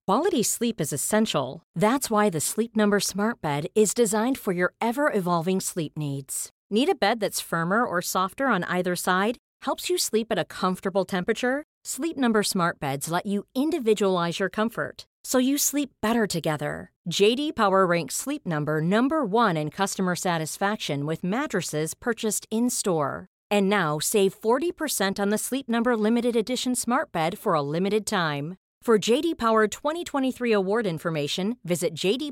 Quality sleep is essential. That's why the Sleep Number Smart Bed is designed for your ever-evolving sleep needs. Need a bed that's firmer or softer on either side? Helps you sleep at a comfortable temperature? Sleep Number Smart Beds let you individualize your comfort, so you sleep better together. J.D. Power ranks Sleep Number number 1 in customer satisfaction with mattresses purchased in-store. And now, save 40% on the Sleep Number Limited Edition Smart Bed for a limited time. For J.D. Power 2023 award information, visit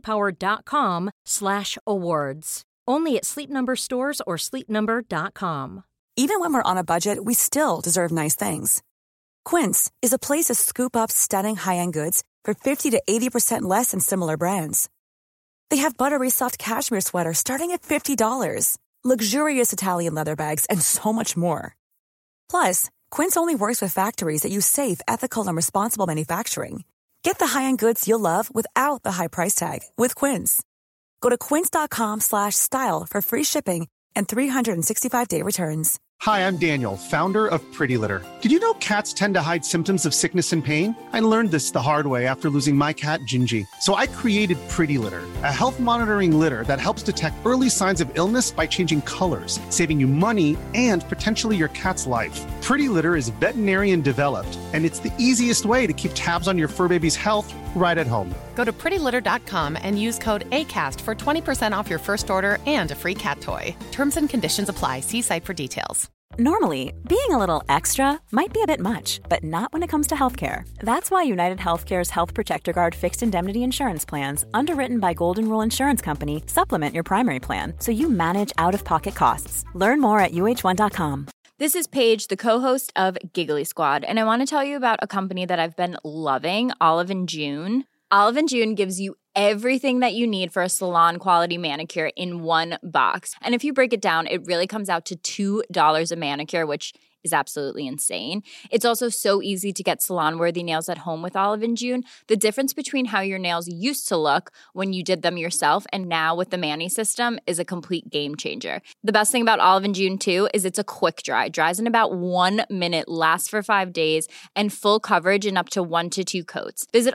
jdpower.com/awards. Only at Sleep Number stores or sleepnumber.com. Even when we're on a budget, we still deserve nice things. Quince is a place to scoop up stunning high-end goods for 50 to 80% less than similar brands. They have buttery soft cashmere sweaters starting at $50, luxurious Italian leather bags, and so much more. Plus, Quince only works with factories that use safe, ethical, and responsible manufacturing. Get the high-end goods you'll love without the high price tag with Quince. Go to quince.com/style for free shipping and 365-day returns. Hi, I'm Daniel, founder of Pretty Litter. Did you know cats tend to hide symptoms of sickness and pain? I learned this the hard way after losing my cat, Gingy. So I created Pretty Litter, a health monitoring litter that helps detect early signs of illness by changing colors, saving you money and potentially your cat's life. Pretty Litter is veterinarian developed, and it's the easiest way to keep tabs on your fur baby's health right at home. Go to prettylitter.com and use code ACAST for 20% off your first order and a free cat toy. Terms and conditions apply. See site for details. Normally, being a little extra might be a bit much, but not when it comes to healthcare. That's why United Healthcare's Health Protector Guard fixed indemnity insurance plans, underwritten by Golden Rule Insurance Company, supplement your primary plan so you manage out-of-pocket costs. Learn more at uh1.com. This is Paige, the co-host of Giggly Squad, and I want to tell you about a company that I've been loving, Olive & June. Olive & June gives you everything that you need for a salon-quality manicure in one box. And if you break it down, it really comes out to $2 a manicure, which is absolutely insane. It's also so easy to get salon-worthy nails at home with Olive & June. The difference between how your nails used to look when you did them yourself and now with the Mani system is a complete game changer. The best thing about Olive & June, too, is it's a quick dry. Dries in about 1 minute, lasts for 5 days, and full coverage in up to 1 to 2 coats. Visit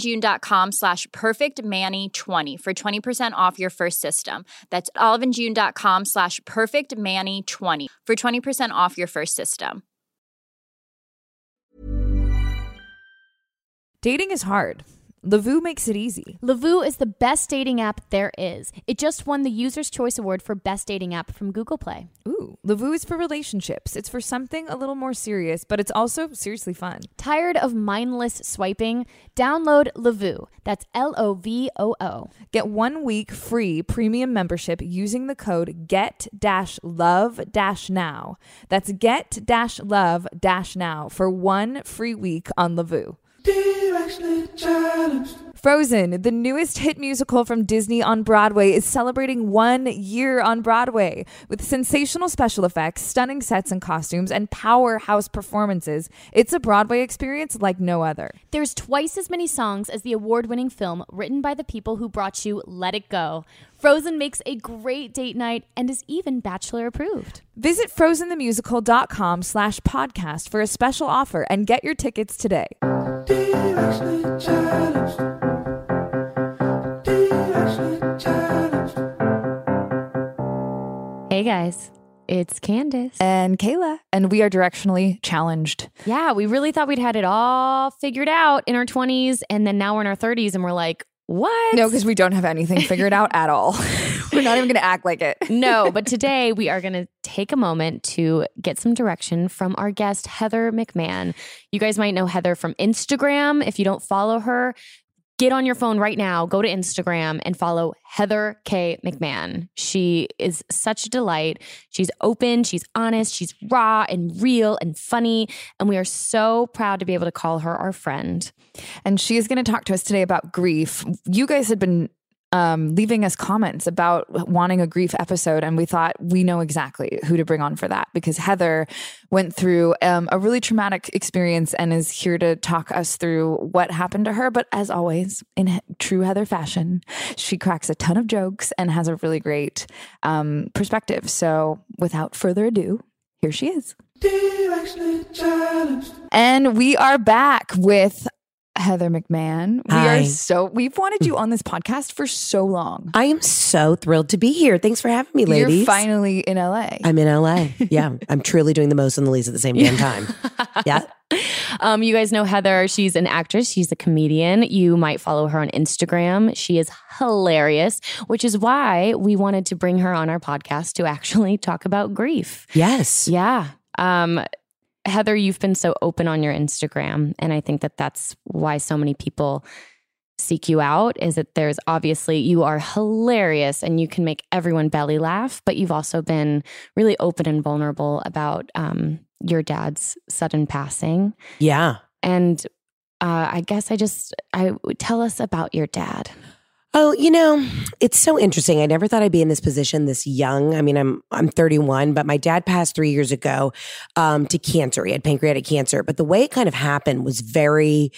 oliveandjune.com/perfectmani20 for 20% off your first system. That's oliveandjune.com/perfectmani20 for 20% off your first system. Dating is hard. Lovoo makes it easy. Lovoo is the best dating app there is. It just won the User's Choice Award for Best Dating App from Google Play. Ooh, Lovoo is for relationships. It's for something a little more serious, but it's also seriously fun. Tired of mindless swiping? Download Lovoo. That's LOVOO. Get 1 week free premium membership using the code GET-LOVE-NOW. That's GET-LOVE-NOW for 1 free week on Lovoo. Frozen, the newest hit musical from Disney on Broadway, is celebrating 1 year on Broadway. With sensational special effects, stunning sets and costumes, and powerhouse performances, it's a Broadway experience like no other. There's twice as many songs as the award-winning film written by the people who brought you Let It Go. Frozen makes a great date night and is even Bachelor approved. Visit frozenthemusical.com/podcast for a special offer and get your tickets today. Hey guys, it's Candace. And Kayla. And we are directionally challenged. Yeah, we really thought we'd had it all figured out in our 20s, and then now we're in our 30s and we're like, what? No, because we don't have anything figured out at all. We're not even going to act like it. No, but today we are going to take a moment to get some direction from our guest, Heather McMahon. You guys might know Heather from Instagram. If you don't follow her, get on your phone right now, go to Instagram and follow Heather K. McMahon. She is such a delight. She's open, she's honest, she's raw and real and funny. And we are so proud to be able to call her our friend. And she is going to talk to us today about grief. You guys had been leaving us comments about wanting a grief episode, and we thought we know exactly who to bring on for that, because Heather went through a really traumatic experience and is here to talk us through what happened to her. But as always, in true Heather fashion, she cracks a ton of jokes and has a really great perspective. So without further ado, here she is. And we are back with Heather McMahon. We've wanted you on this podcast for so long. I am so thrilled to be here. Thanks for having me, ladies. You're finally in LA. I'm in LA. Yeah. I'm truly doing the most and the least at the same damn time. Yeah. You guys know Heather. She's an actress. She's a comedian. You might follow her on Instagram. She is hilarious, which is why we wanted to bring her on our podcast to actually talk about grief. Yes. Yeah. Heather, you've been so open on your Instagram, and I think that that's why so many people seek you out, is that there's obviously, you are hilarious and you can make everyone belly laugh, but you've also been really open and vulnerable about your dad's sudden passing. Yeah. And I guess I tell us about your dad. Oh, it's so interesting. I never thought I'd be in this position this young. I mean, I'm 31, but my dad passed 3 years ago to cancer. He had pancreatic cancer. But the way it kind of happened was very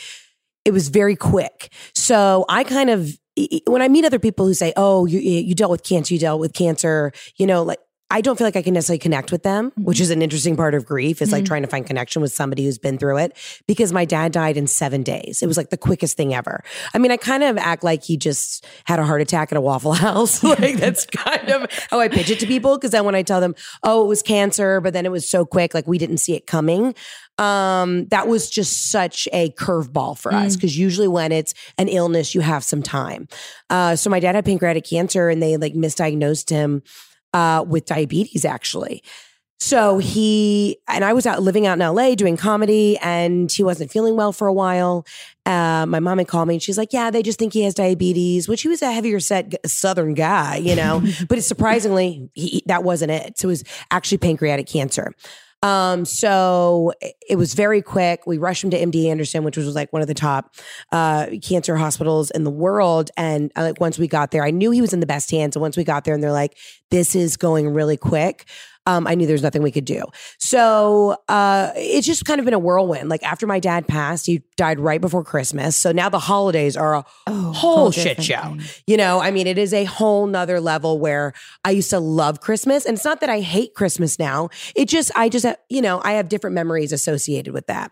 quick. So I kind of, when I meet other people who say, oh, you dealt with cancer, like, I don't feel like I can necessarily connect with them, which is an interesting part of grief, is like trying to find connection with somebody who's been through it, because my dad died in 7 days. It was like the quickest thing ever. I mean, I kind of act like he just had a heart attack at a Waffle House. Like, that's kind of how I pitch it to people. Because then when I tell them, oh, it was cancer, but then it was so quick, like we didn't see it coming. That was just such a curveball for us, because usually when it's an illness, you have some time. So my dad had pancreatic cancer, and they like misdiagnosed him with diabetes, actually. So I was living out in LA doing comedy, and he wasn't feeling well for a while. My mom had called me, and she's like, yeah, they just think he has diabetes, which he was a heavier set Southern guy, but surprisingly, that wasn't it. So it was actually pancreatic cancer. So it was very quick. We rushed him to MD Anderson, which was like one of the top cancer hospitals in the world. And like once we got there, I knew he was in the best hands. And once we got there and they're like, this is going really quick, I knew there's nothing we could do. So it's just kind of been a whirlwind. Like after my dad passed, he died right before Christmas. So now the holidays are a whole shit show. I mean, it is a whole nother level where I used to love Christmas. And it's not that I hate Christmas now. I have different memories associated with that.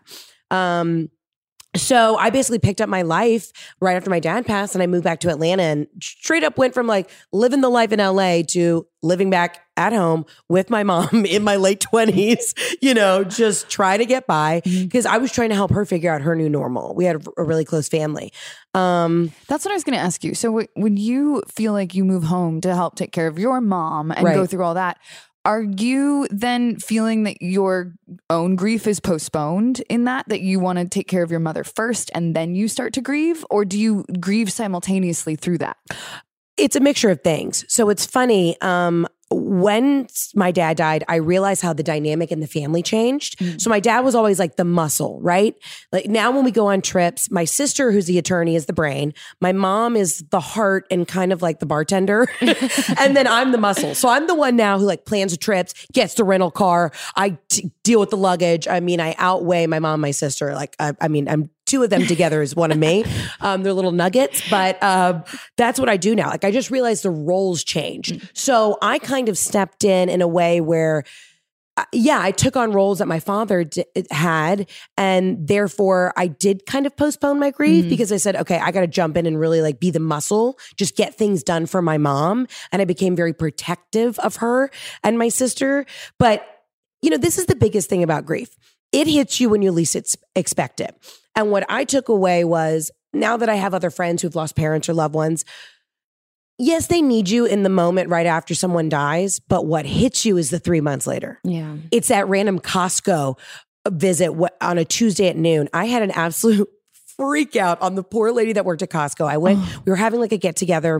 So I basically picked up my life right after my dad passed, and I moved back to Atlanta and straight up went from like living the life in LA to living back at home with my mom in my late 20s, just trying to get by, because I was trying to help her figure out her new normal. We had a really close family. That's what I was going to ask you. So when you feel like you move home to help take care of your mom and go through all that, are you then feeling that your own grief is postponed in that you want to take care of your mother first and then you start to grieve? Or do you grieve simultaneously through that? It's a mixture of things. So it's funny. When my dad died, I realized how the dynamic in the family changed. So my dad was always like the muscle, right? Like now when we go on trips, my sister, who's the attorney, is the brain. My mom is the heart and kind of like the bartender. And then I'm the muscle. So I'm the one now who like plans the trips, gets the rental car. I deal with the luggage. I mean, I outweigh my mom and my sister. Like, I'm two of them together is one of me. They're little nuggets, but that's what I do now. Like I just realized the roles changed. So I kind of stepped in a way where, I took on roles that my father had. And therefore I did kind of postpone my grief because I said, okay, I got to jump in and really like be the muscle, just get things done for my mom. And I became very protective of her and my sister. But, this is the biggest thing about grief. It hits you when you least expect it. And what I took away was, now that I have other friends who've lost parents or loved ones, yes, they need you in the moment right after someone dies, but what hits you is the 3 months later. Yeah. It's that random Costco visit on a Tuesday at noon. I had an absolute freak out on the poor lady that worked at Costco. We were having like a get together.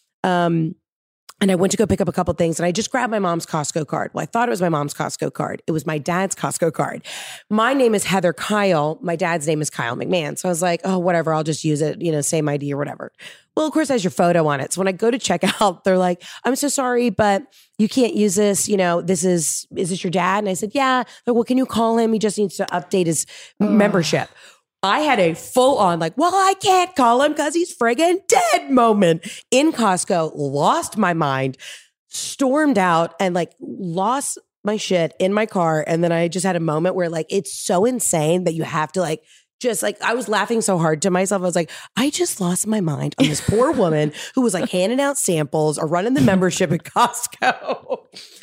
And I went to go pick up a couple things, and I just grabbed my mom's Costco card. Well, I thought it was my mom's Costco card. It was my dad's Costco card. My name is Heather Kyle. My dad's name is Kyle McMahon. So I was like, oh, whatever, I'll just use it, same ID or whatever. Well, of course, it has your photo on it. So when I go to check out, they're like, I'm so sorry, but you can't use this. Is this your dad? And I said, yeah. They're like, well, can you call him? He just needs to update his membership. I had a full on like, well, I can't call him because he's friggin' dead moment in Costco, lost my mind, stormed out and like lost my shit in my car. And then I just had a moment where like, it's so insane that you have to like just like, I was laughing so hard to myself. I was like, I just lost my mind on this poor woman who was like handing out samples or running the membership at Costco.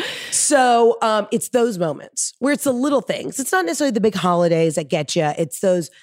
So it's those moments where it's the little things. It's not necessarily the big holidays that get you. It's those,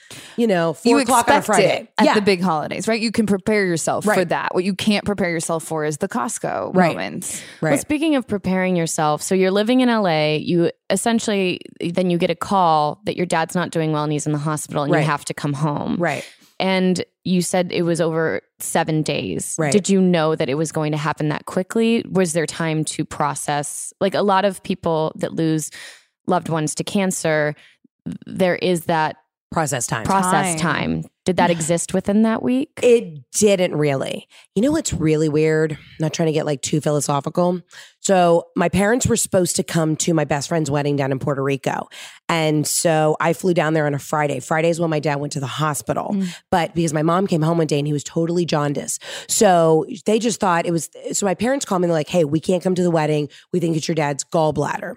4 o'clock on a Friday. At the big holidays, right? You can prepare yourself for Right. that. What you can't prepare yourself for is the Costco Right. moments. Right. Well, speaking of preparing yourself, so you're living in LA, you essentially, then you get a call that your dad's not doing well and he's in the hospital and Right. you have to come home. Right. And you said it was over 7 days. Right. Did you know that it was going to happen that quickly? Was there time to process? Like a lot of people that lose loved ones to cancer, there is that Process time. process time. Did that exist within that week? It didn't really. You know what's really weird? I'm not trying to get like too philosophical. So my parents were supposed to come to my best friend's wedding down in Puerto Rico. And so I flew down there on a Friday. Friday is when my dad went to the hospital. But because my mom came home one day and he was totally jaundiced. So they just thought it was, so my parents called me and they're like, hey, we can't come to the wedding. We think it's your dad's gallbladder.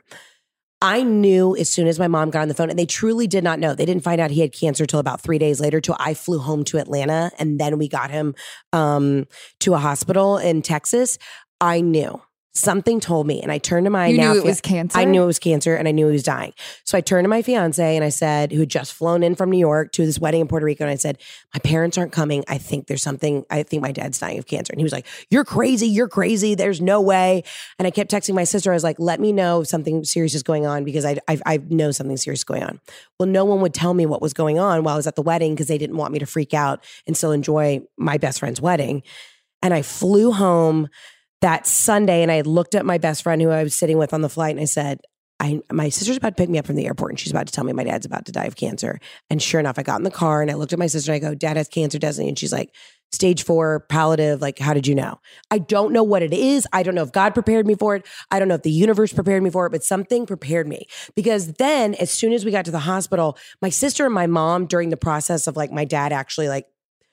I knew as soon as my mom got on the phone, and they truly did not know. They didn't find out he had cancer till about 3 days later, till I flew home to Atlanta, and then we got him to a hospital in Texas. I knew. Something told me, and I turned to my You now knew it was cancer? I knew it was cancer, and I knew he was dying. So I turned to my fiance, and I said, who had just flown in from New York to this wedding in Puerto Rico, and I said, my parents aren't coming. I think there's something. I think my dad's dying of cancer. And he was like, you're crazy. You're crazy. There's no way. And I kept texting my sister. I was like, let me know if something serious is going on because I know something serious is going on. Well, no one would tell me what was going on while I was at the wedding because they didn't want me to freak out and still enjoy my best friend's wedding. And I flew home that Sunday, and I had looked at my best friend who I was sitting with on the flight, and I said, my sister's about to pick me up from the airport, and she's about to tell me my dad's about to die of cancer. And sure enough, I got in the car, and I looked at my sister, and I go, Dad has cancer, doesn't he? And she's like, stage 4, palliative, like, how did you know? I don't know what it is. I don't know if God prepared me for it. I don't know if the universe prepared me for it, but something prepared me. Because then, as soon as we got to the hospital, my sister and my mom, during the process of like my dad actually like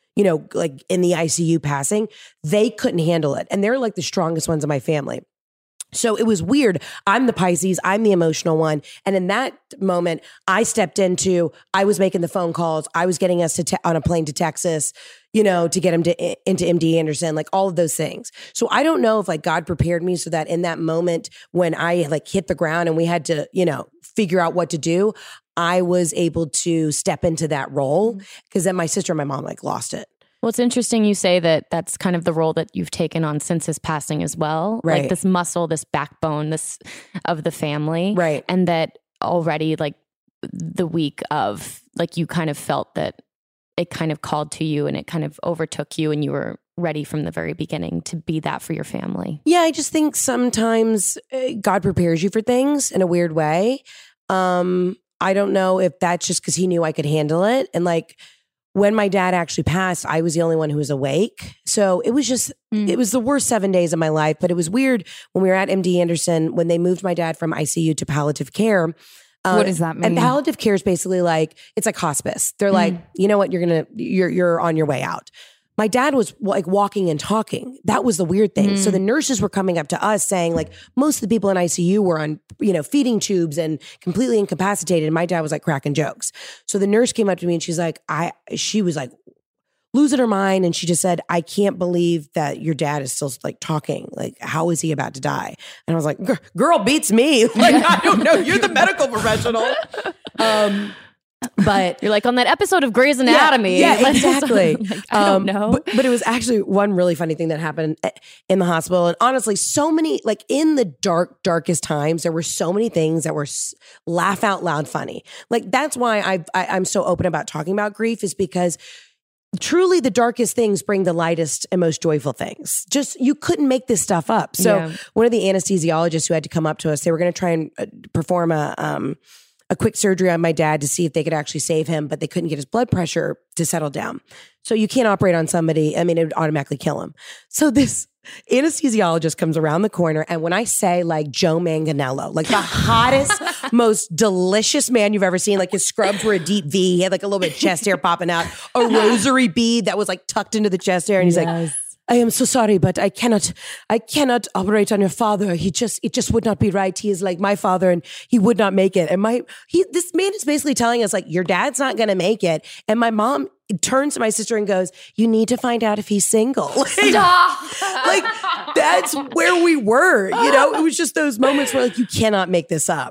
in the ICU passing, they couldn't handle it. And they're like the strongest ones in my family. So it was weird. I'm the Pisces. I'm the emotional one. And in that moment, I stepped into, I was making the phone calls. I was getting us on a plane to Texas, to get him into MD Anderson, like all of those things. So I don't know if like God prepared me so that in that moment when I like hit the ground and we had to, figure out what to do, I was able to step into that role because then my sister and my mom like lost it. Well, it's interesting you say that that's kind of the role that you've taken on since his passing as well. Right. Like this muscle, this backbone, this of the family. Right. And that already like the week of like you kind of felt that it kind of called to you and it kind of overtook you and you were ready from the very beginning to be that for your family. Yeah, I just think sometimes God prepares you for things in a weird way. I don't know if that's just because he knew I could handle it. And like when my dad actually passed, I was the only one who was awake. So it was just, it was the worst 7 days of my life. But it was weird when we were at MD Anderson, when they moved my dad from ICU to palliative care. What does that mean? And palliative care is basically like, it's like hospice. They're like, you know what, you're on your way out. My dad was like walking and talking. That was the weird thing. So the nurses were coming up to us saying like most of the people in ICU were on, feeding tubes and completely incapacitated. And my dad was like cracking jokes. So the nurse came up to me and she's like, she was like losing her mind. And she just said, I can't believe that your dad is still like talking. Like, how is he about to die? And I was like, girl beats me. Like, I don't know. You're the medical professional. But you're like on that episode of Grey's Anatomy. Yeah, exactly. Like, I don't know. But it was actually one really funny thing that happened in the hospital. And honestly, so many, like in the darkest times, there were so many things that were laugh out loud funny. Like that's why I'm so open about talking about grief, is because truly the darkest things bring the lightest and most joyful things. Just, you couldn't make this stuff up. So one of the anesthesiologists who had to come up to us, they were going to try and perform a quick surgery on my dad to see if they could actually save him, but they couldn't get his blood pressure to settle down. So you can't operate on somebody. I mean, it would automatically kill him. So this anesthesiologist comes around the corner. And when I say like Joe Manganiello, like the hottest, most delicious man you've ever seen, like his scrubs were a deep V. He had like a little bit of chest hair popping out, a rosary bead that was like tucked into the chest hair. And he's like, I am so sorry, but I cannot operate on your father. It just would not be right. He is like my father and he would not make it. And this man is basically telling us like, your dad's not going to make it. And my mom turns to my sister and goes, you need to find out if he's single. Like that's where we were, it was just those moments where like, you cannot make this up.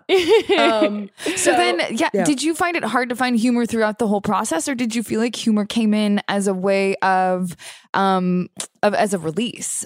So then, did you find it hard to find humor throughout the whole process, or did you feel like humor came in as a way of as a release?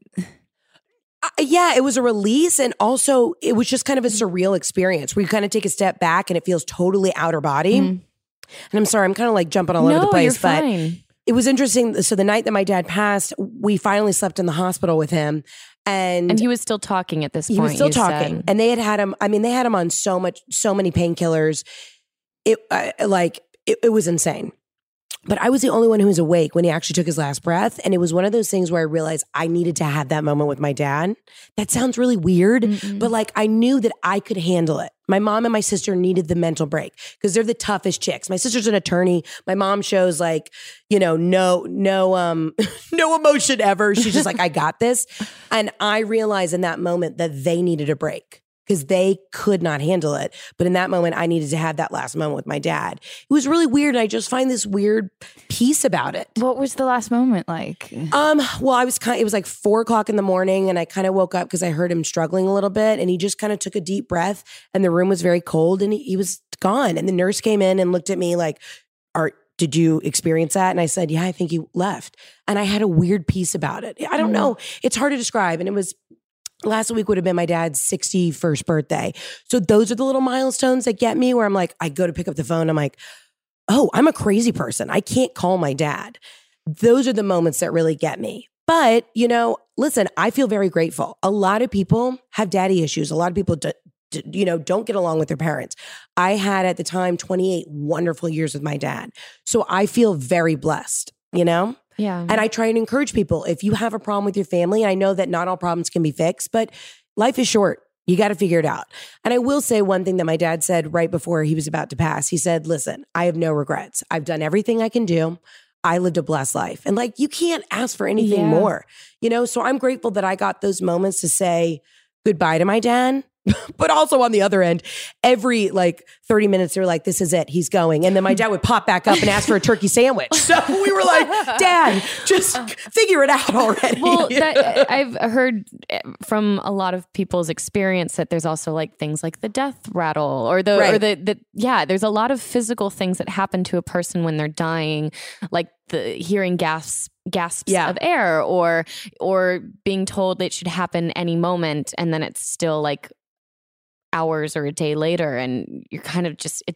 Yeah, it was a release. And also it was just kind of a surreal experience where you kind of take a step back and it feels totally outer body. And I'm sorry, I'm kind of like jumping all over the place, but it was interesting. So the night that my dad passed, we finally slept in the hospital with him. And he was still talking at this point. He was still talking. And they had him, they had him on so many painkillers. It was insane. But I was the only one who was awake when he actually took his last breath. And it was one of those things where I realized I needed to have that moment with my dad. That sounds really weird, but like I knew that I could handle it. My mom and my sister needed the mental break because they're the toughest chicks. My sister's an attorney. My mom shows like, no emotion ever. She's just like, I got this. And I realized in that moment that they needed a break because they could not handle it. But in that moment, I needed to have that last moment with my dad. It was really weird. And I just find this weird piece about it. What was the last moment like? Well, it was like 4:00 in the morning and I kind of woke up because I heard him struggling a little bit and he just kind of took a deep breath and the room was very cold and he was gone. And the nurse came in and looked at me like, did you experience that? And I said, yeah, I think he left. And I had a weird piece about it. I don't know. It's hard to describe. And it was, last week would have been my dad's 61st birthday. So those are the little milestones that get me where I'm like, I go to pick up the phone. I'm like, oh, I'm a crazy person. I can't call my dad. Those are the moments that really get me. But, listen, I feel very grateful. A lot of people have daddy issues. A lot of people, don't get along with their parents. I had at the time 28 wonderful years with my dad. So I feel very blessed, Yeah. And I try and encourage people, if you have a problem with your family, I know that not all problems can be fixed, but life is short. You got to figure it out. And I will say one thing that my dad said right before he was about to pass. He said, listen, I have no regrets. I've done everything I can do. I lived a blessed life. And like, you can't ask for anything more, So I'm grateful that I got those moments to say goodbye to my dad. But also on the other end, every 30 minutes, they were like, this is it, he's going. And then my dad would pop back up and ask for a turkey sandwich. So we were like, Dad, just figure it out already. Well, I've heard from a lot of people's experience that there's also like things like the death rattle or there's a lot of physical things that happen to a person when they're dying, like the hearing gasps of air or being told it should happen any moment. And then it's still like hours or a day later and you're kind of just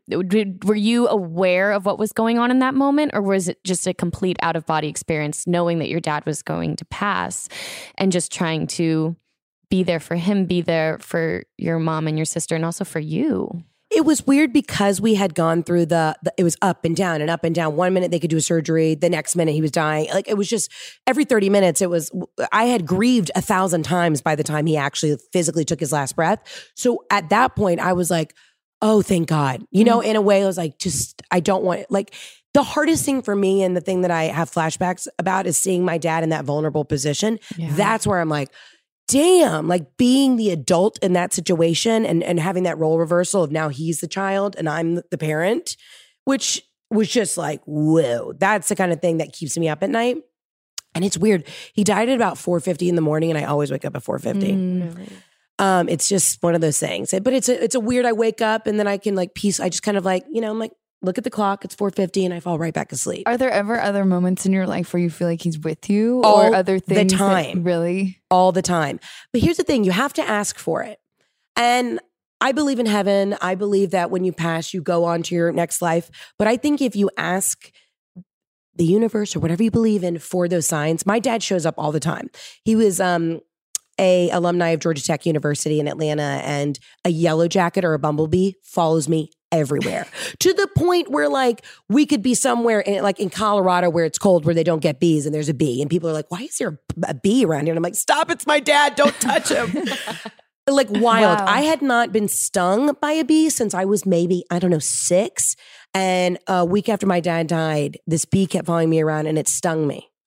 were you aware of what was going on in that moment, or was it just a complete out-of-body experience knowing that your dad was going to pass and just trying to be there for him, be there for your mom and your sister, and also for you? It was weird because we had gone through it was up and down and up and down. 1 minute they could do a surgery. The next minute he was dying. Like it was just every 30 minutes I had grieved 1,000 times by the time he actually physically took his last breath. So at that point I was like, oh, thank God. In a way I was like, I don't want it. Like the hardest thing for me and the thing that I have flashbacks about is seeing my dad in that vulnerable position. Yeah. That's where I'm like, damn, like being the adult in that situation and having that role reversal of now he's the child and I'm the parent, which was just like, whoa, that's the kind of thing that keeps me up at night. And it's weird. He died at about 4:50 in the morning and I always wake up at 4:50. It's just one of those things. But it's a weird, I wake up and then I can I just kind of I'm like, look at the clock, it's 4:50 and I fall right back asleep. Are there ever other moments in your life where you feel like he's with you or other things? The time. Really? All the time. But here's the thing, you have to ask for it. And I believe in heaven. I believe that when you pass, you go on to your next life. But I think if you ask the universe or whatever you believe in for those signs, my dad shows up all the time. He was a alumni of Georgia Tech University in Atlanta, and a yellow jacket or a bumblebee follows me everywhere to the point where we could be somewhere in Colorado where it's cold, where they don't get bees and there's a bee and people are like, why is there a bee around here? And I'm like, stop, it's my dad, don't touch him. Wild. Wow. I had not been stung by a bee since I was maybe, 6. And a week after my dad died, this bee kept following me around and it stung me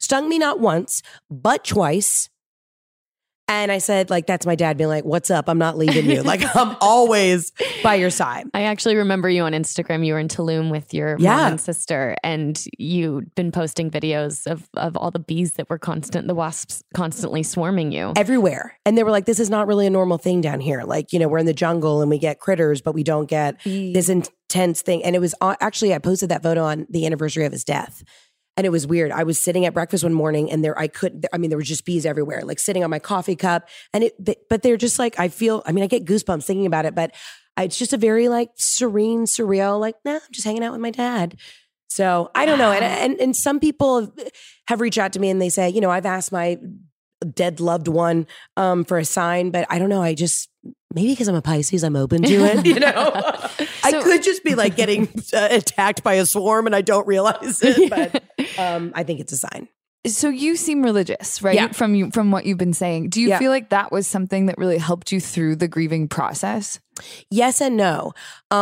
Stung me not once, but twice. And I said, like, that's my dad being like, what's up? I'm not leaving you. Like, I'm always by your side. I actually remember you on Instagram. You were in Tulum with your mom and sister, and you'd been posting videos of all the bees that were the wasps constantly swarming you. Everywhere. And they were like, this is not really a normal thing down here. Like, you know, we're in the jungle and we get critters, but we don't get this intense thing. And it was actually, I posted that photo on the anniversary of his death. And it was weird. I was sitting at breakfast one morning and there were just bees everywhere, like sitting on my coffee cup. And but they're just like, I get goosebumps thinking about it, but it's just a very like serene, surreal, like, nah, I'm just hanging out with my dad. So I don't know. And some people have reached out to me and they say, you know, I've asked my dead loved one for a sign, but I don't know. Maybe because I'm a Pisces, I'm open to it, you know? I could just be like getting attacked by a swarm and I don't realize it, but I think it's a sign. So you seem religious, right? Yeah. From what you've been saying. Do you feel like that was something that really helped you through the grieving process? Yes and no.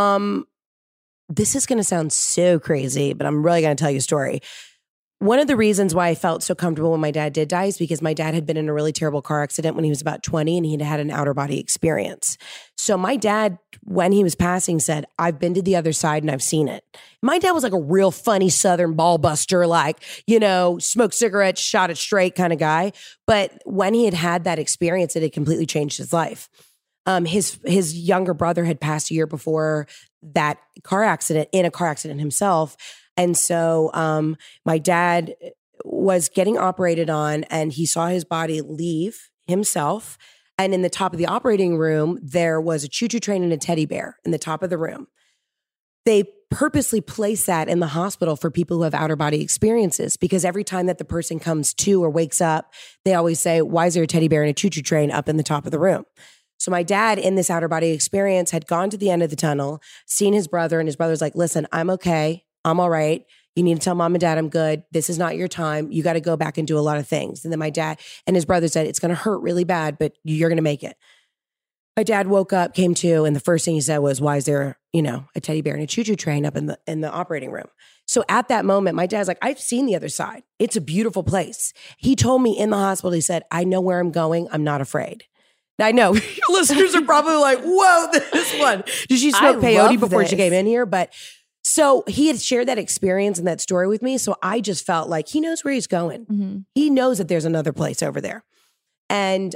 This is going to sound so crazy, but I'm really going to tell you a story. One of the reasons why I felt so comfortable when my dad did die is because my dad had been in a really terrible car accident when he was about 20 and he'd had an outer body experience. So my dad, when he was passing, said, I've been to the other side and I've seen it. My dad was like a real funny Southern ball buster, like, you know, smoked cigarettes, shot it straight kind of guy. But when he had that experience, it had completely changed his life. His younger brother had passed a year before that car accident, in a car accident himself. And so my dad was getting operated on and he saw his body leave himself. And in the top of the operating room, there was a choo-choo train and a teddy bear in the top of the room. They purposely place that in the hospital for people who have outer body experiences because every time that the person comes to or wakes up, they always say, why is there a teddy bear and a choo-choo train up in the top of the room? So my dad in this outer body experience had gone to the end of the tunnel, seen his brother, and his brother's like, listen, I'm okay. I'm all right. You need to tell mom and dad I'm good. This is not your time. You got to go back and do a lot of things. And then my dad and his brother said, it's going to hurt really bad, but you're going to make it. My dad woke up, came to, and the first thing he said was, why is there, you know, a teddy bear and a choo-choo train up in the operating room? So at that moment, my dad's like, I've seen the other side. It's a beautiful place. He told me in the hospital, he said, I know where I'm going. I'm not afraid. Now, I know your listeners are probably like, whoa, this one. Did she smoke peyote before she came in here? But so he had shared that experience and that story with me. So I just felt like he knows where he's going. Mm-hmm. He knows that there's another place over there. And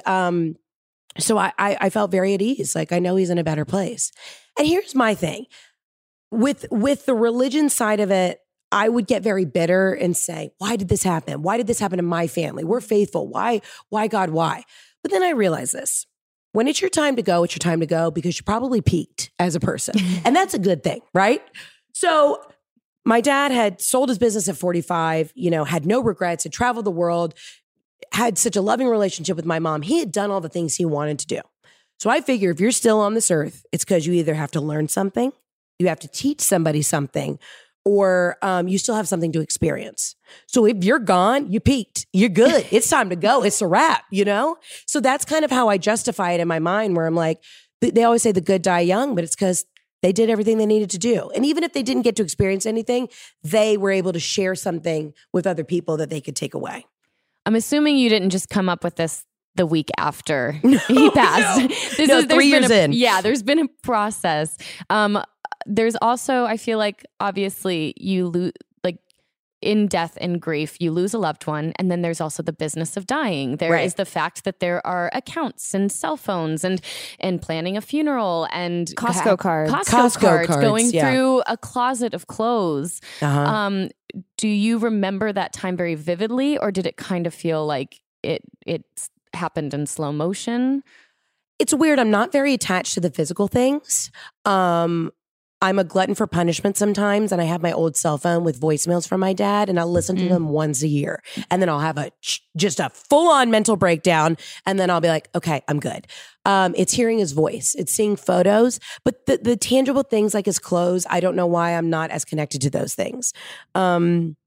so I felt very at ease. Like I know he's in a better place. And here's my thing. With the religion side of it, I would get very bitter and say, why did this happen? Why did this happen to my family? We're faithful. Why God, why? But then I realized this. When it's your time to go, it's your time to go because you probably peaked as a person. And that's a good thing, right? So my dad had sold his business at 45, you know, had no regrets, had traveled the world, had such a loving relationship with my mom. He had done all the things he wanted to do. So I figure if you're still on this earth, it's because you either have to learn something, you have to teach somebody something, or you still have something to experience. So if you're gone, you peaked, you're good. It's time to go. It's a wrap, you know? So that's kind of how I justify it in my mind where I'm like, they always say the good die young, but it's because they did everything they needed to do. And even if they didn't get to experience anything, they were able to share something with other people that they could take away. I'm assuming you didn't just come up with this the week after he passed. No. 3 years in. Yeah, there's been a process. There's also, I feel like, obviously, you lose, like, in death and grief, you lose a loved one. And then there's also the business of dying. There is the fact that there are accounts and cell phones and planning a funeral and Costco cards. Costco cards going through a closet of clothes. Uh-huh. Do you remember that time very vividly, or did it kind of feel like it happened in slow motion? It's weird. I'm not very attached to the physical things. I'm a glutton for punishment sometimes, and I have my old cell phone with voicemails from my dad, and I'll listen to them once a year, and then I'll have just a full-on mental breakdown, and then I'll be like, okay, I'm good. It's hearing his voice, it's seeing photos, but the tangible things like his clothes, I don't know why I'm not as connected to those things.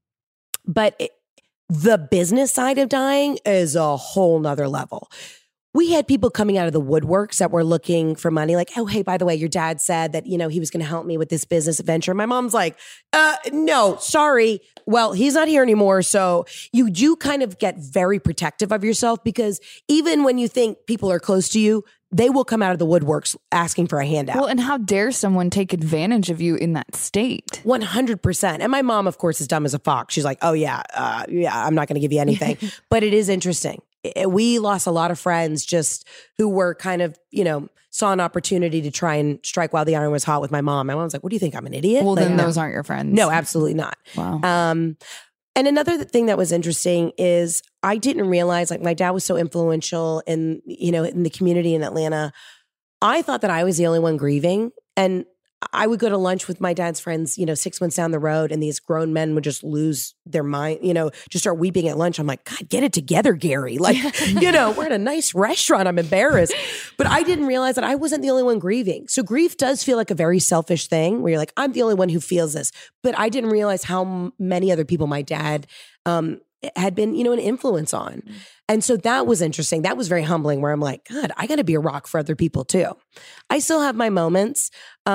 But the business side of dying is a whole nother level. we had people coming out of the woodworks that were looking for money. Like, oh, hey, by the way, your dad said that, he was going to help me with this business venture. My mom's like, no, sorry. Well, he's not here anymore. So you do kind of get very protective of yourself, because even when you think people are close to you, they will come out of the woodworks asking for a handout. Well, and how dare someone take advantage of you in that state? 100%. And my mom, of course, is dumb as a fox. She's like, oh, yeah, I'm not going to give you anything. But it is interesting. We lost a lot of friends just who were kind of, saw an opportunity to try and strike while the iron was hot with my mom. My mom's like, what do you think? I'm an idiot? Well, like, then no. Those aren't your friends. No, absolutely not. Wow. And another thing that was interesting is I didn't realize, like, my dad was so influential in the community in Atlanta. I thought that I was the only one grieving. And I would go to lunch with my dad's friends, 6 months down the road, and these grown men would just lose their mind, just start weeping at lunch. I'm like, God, get it together, Gary. Like, we're at a nice restaurant. I'm embarrassed. But I didn't realize that I wasn't the only one grieving. So grief does feel like a very selfish thing where you're like, I'm the only one who feels this. But I didn't realize how many other people my dad had been, an influence on. And so that was interesting. That was very humbling, where I'm like, God, I got to be a rock for other people too. I still have my moments.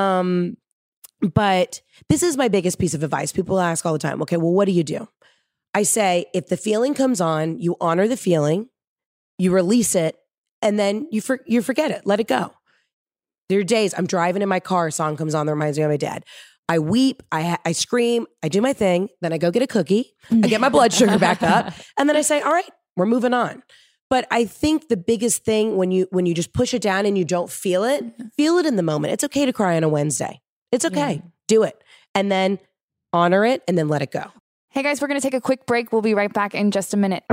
But this is my biggest piece of advice. People ask all the time, okay, well, what do you do? I say, if the feeling comes on, you honor the feeling, you release it, and then you forget it. Let it go. There are days I'm driving in my car, a song comes on that reminds me of my dad. I weep, I scream, I do my thing, then I go get a cookie, I get my blood sugar back up, and then I say, all right, we're moving on. But I think the biggest thing when you just push it down and you don't feel it in the moment. It's okay to cry on a Wednesday. It's okay. Yeah. Do it. And then honor it and then let it go. Hey guys, we're going to take a quick break. We'll be right back in just a minute.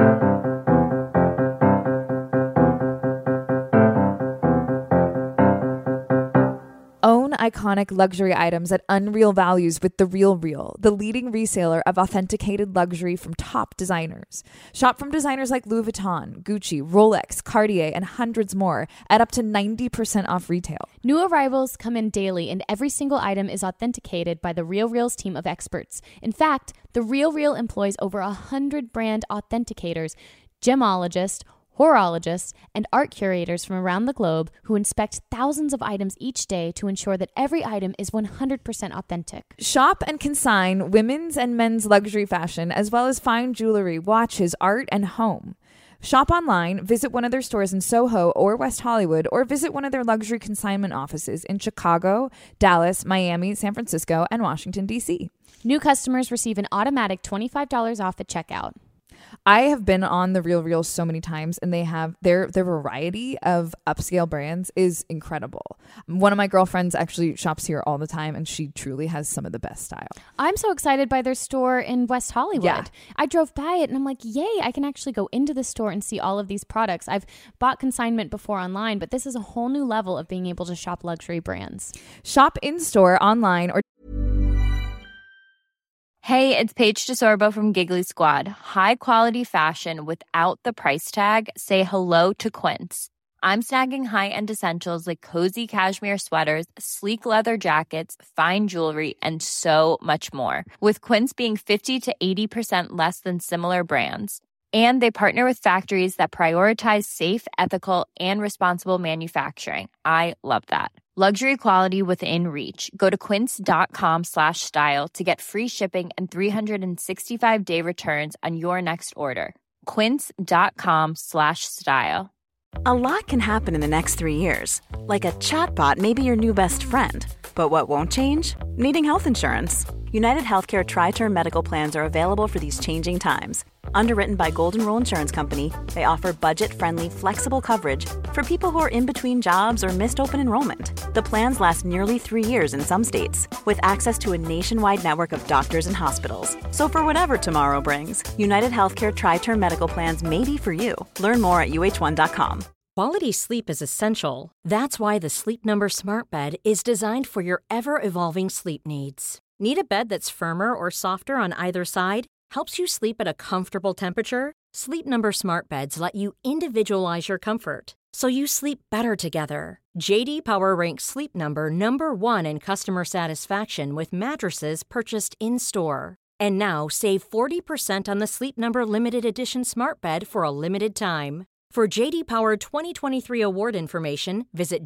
Own iconic luxury items at unreal values with The RealReal, the leading reseller of authenticated luxury from top designers. Shop from designers like Louis Vuitton, Gucci, Rolex, Cartier, and hundreds more at up to 90% off retail. New arrivals come in daily, and every single item is authenticated by The RealReal's team of experts. In fact, The RealReal employs over 100 brand authenticators, gemologists, horologists, and art curators from around the globe who inspect thousands of items each day to ensure that every item is 100% authentic. Shop and consign women's and men's luxury fashion, as well as fine jewelry, watches, art, and home. Shop online, visit one of their stores in Soho or West Hollywood, or visit one of their luxury consignment offices in Chicago, Dallas, Miami, San Francisco, and Washington, D.C. New customers receive an automatic $25 off at checkout. I have been on The RealReal so many times, and they have their variety of upscale brands is incredible. One of my girlfriends actually shops here all the time, and she truly has some of the best style. I'm so excited by their store in West Hollywood. Yeah. I drove by it and I'm like, yay, I can actually go into the store and see all of these products. I've bought consignment before online, but this is a whole new level of being able to shop luxury brands. Shop in-store, online, or... Hey, it's Paige DeSorbo from Giggly Squad. High quality fashion without the price tag. Say hello to Quince. I'm snagging high-end essentials like cozy cashmere sweaters, sleek leather jackets, fine jewelry, and so much more. With Quince being 50 to 80% less than similar brands. And they partner with factories that prioritize safe, ethical, and responsible manufacturing. I love that. Luxury quality within reach. Go to quince.com/style to get free shipping and 365-day returns on your next order. Quince.com/style. A lot can happen in the next 3 years. Like a chatbot may be your new best friend. But what won't change? Needing health insurance. United Healthcare Tri-Term Medical Plans are available for these changing times. Underwritten by Golden Rule Insurance Company, they offer budget-friendly, flexible coverage for people who are in between jobs or missed open enrollment. The plans last nearly 3 years in some states, with access to a nationwide network of doctors and hospitals. So for whatever tomorrow brings, United Healthcare Tri-Term Medical Plans may be for you. Learn more at uh1.com. Quality sleep is essential. That's why the Sleep Number Smart Bed is designed for your ever-evolving sleep needs. Need a bed that's firmer or softer on either side? Helps you sleep at a comfortable temperature? Sleep Number Smart Beds let you individualize your comfort, so you sleep better together. J.D. Power ranks Sleep Number number 1 in customer satisfaction with mattresses purchased in-store. And now save 40% on the Sleep Number Limited Edition Smart Bed for a limited time. For JD Power 2023 award information, visit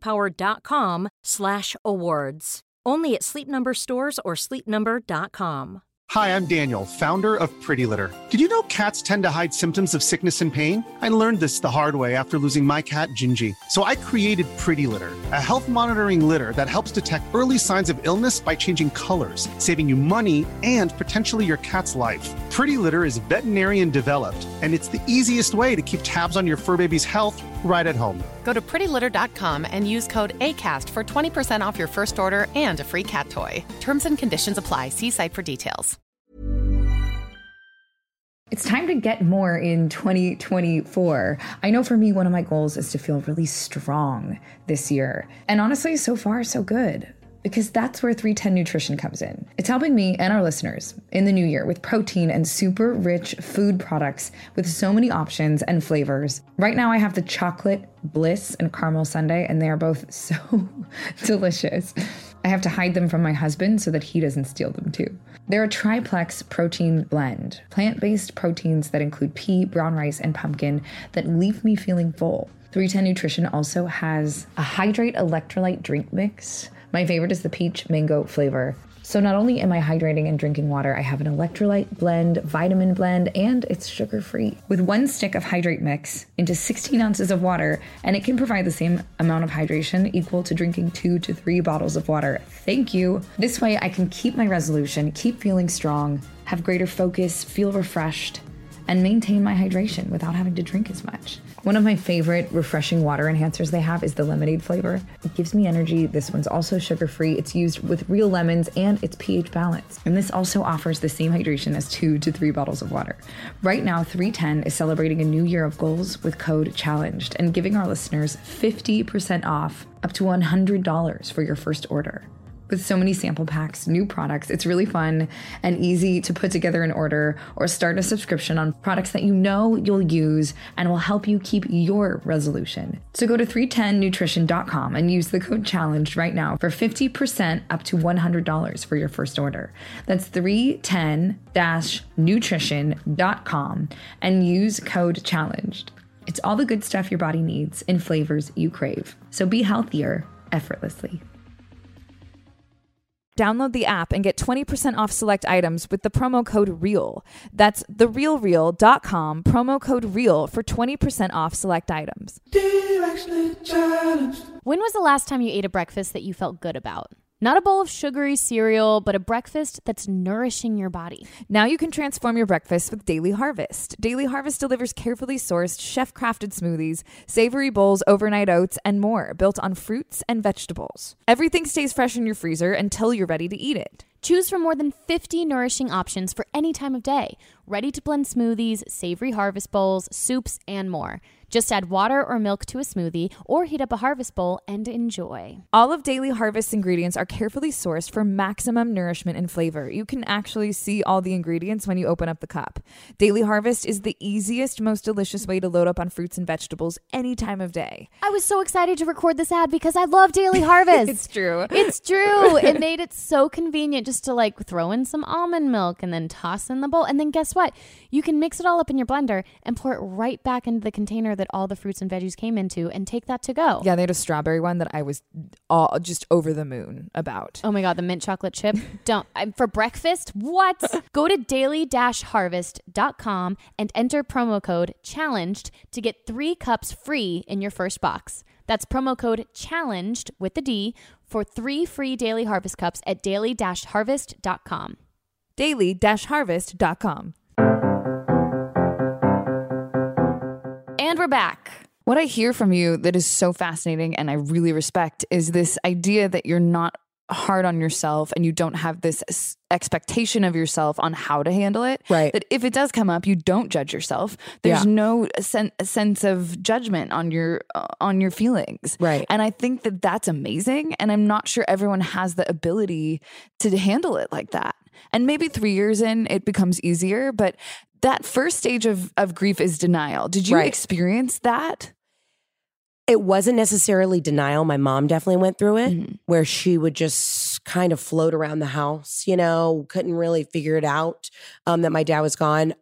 jdpower.com/awards. Only at Sleep Number stores or sleepnumber.com. Hi, I'm Daniel, founder of Pretty Litter. Did you know cats tend to hide symptoms of sickness and pain? I learned this the hard way after losing my cat, Gingy. So I created Pretty Litter, a health monitoring litter that helps detect early signs of illness by changing colors, saving you money and potentially your cat's life. Pretty Litter is veterinarian developed, and it's the easiest way to keep tabs on your fur baby's health right at home. Go to prettylitter.com and use code ACAST for 20% off your first order and a free cat toy. Terms and conditions apply. See site for details. It's time to get more in 2024. I know for me, one of my goals is to feel really strong this year. And honestly, so far, so good. Because that's where 310 Nutrition comes in. It's helping me and our listeners in the new year with protein and super rich food products with so many options and flavors. Right now I have the chocolate bliss and caramel sundae, and they are both so delicious. I have to hide them from my husband so that he doesn't steal them too. They're a triplex protein blend, plant-based proteins that include pea, brown rice, and pumpkin that leave me feeling full. 310 Nutrition also has a Hydrate electrolyte drink mix. My favorite is the peach mango flavor. So not only am I hydrating and drinking water, I have an electrolyte blend, vitamin blend, and it's sugar-free. With one stick of Hydrate mix into 16 ounces of water, and it can provide the same amount of hydration equal to drinking 2 to 3 bottles of water. Thank you. This way I can keep my resolution, keep feeling strong, have greater focus, feel refreshed, and maintain my hydration without having to drink as much. One of my favorite refreshing water enhancers they have is the lemonade flavor. It gives me energy. This one's also sugar-free. It's used with real lemons and it's pH balanced. And this also offers the same hydration as 2 to 3 bottles of water. Right now, 310 is celebrating a new year of goals with code CHALLENGED and giving our listeners 50% off up to $100 for your first order. With so many sample packs, new products, it's really fun and easy to put together an order or start a subscription on products that you know you'll use and will help you keep your resolution. So go to 310nutrition.com and use the code CHALLENGED right now for 50% up to $100 for your first order. That's 310-nutrition.com and use code CHALLENGED. It's all the good stuff your body needs in flavors you crave. So be healthier effortlessly. Download the app and get 20% off select items with the promo code REAL. That's therealreal.com, promo code REAL for 20% off select items. When was the last time you ate a breakfast that you felt good about? Not a bowl of sugary cereal, but a breakfast that's nourishing your body. Now you can transform your breakfast with Daily Harvest. Daily Harvest delivers carefully sourced, chef-crafted smoothies, savory bowls, overnight oats, and more, built on fruits and vegetables. Everything stays fresh in your freezer until you're ready to eat it. Choose from more than 50 nourishing options for any time of day. Ready-to-blend smoothies, savory harvest bowls, soups, and more. Just add water or milk to a smoothie or heat up a harvest bowl and enjoy. All of Daily Harvest's ingredients are carefully sourced for maximum nourishment and flavor. You can actually see all the ingredients when you open up the cup. Daily Harvest is the easiest, most delicious way to load up on fruits and vegetables any time of day. I was so excited to record this ad because I love Daily Harvest. It's true. It's true. It made it so convenient just to like throw in some almond milk and then toss in the bowl. And then guess what? You can mix it all up in your blender and pour it right back into the container that all the fruits and veggies came into and take that to go. Yeah, they had a strawberry one that I was just over the moon about. Oh my God, the mint chocolate chip. For breakfast? What? Go to daily-harvest.com and enter promo code CHALLENGED to get 3 cups free in your first box. That's promo code CHALLENGED with the D for 3 free Daily Harvest cups at daily-harvest.com. daily-harvest.com. And we're back. What I hear from you that is so fascinating and I really respect is this idea that you're not hard on yourself and you don't have this expectation of yourself on how to handle it. Right. That if it does come up, you don't judge yourself. There's no sense of judgment on your feelings. Right. And I think that that's amazing. And I'm not sure everyone has the ability to handle it like that. And maybe 3 years in, it becomes easier. But that first stage of grief is denial. Did you experience that? It wasn't necessarily denial. My mom definitely went through it, where she would just kind of float around the house, couldn't really figure it out that my dad was gone.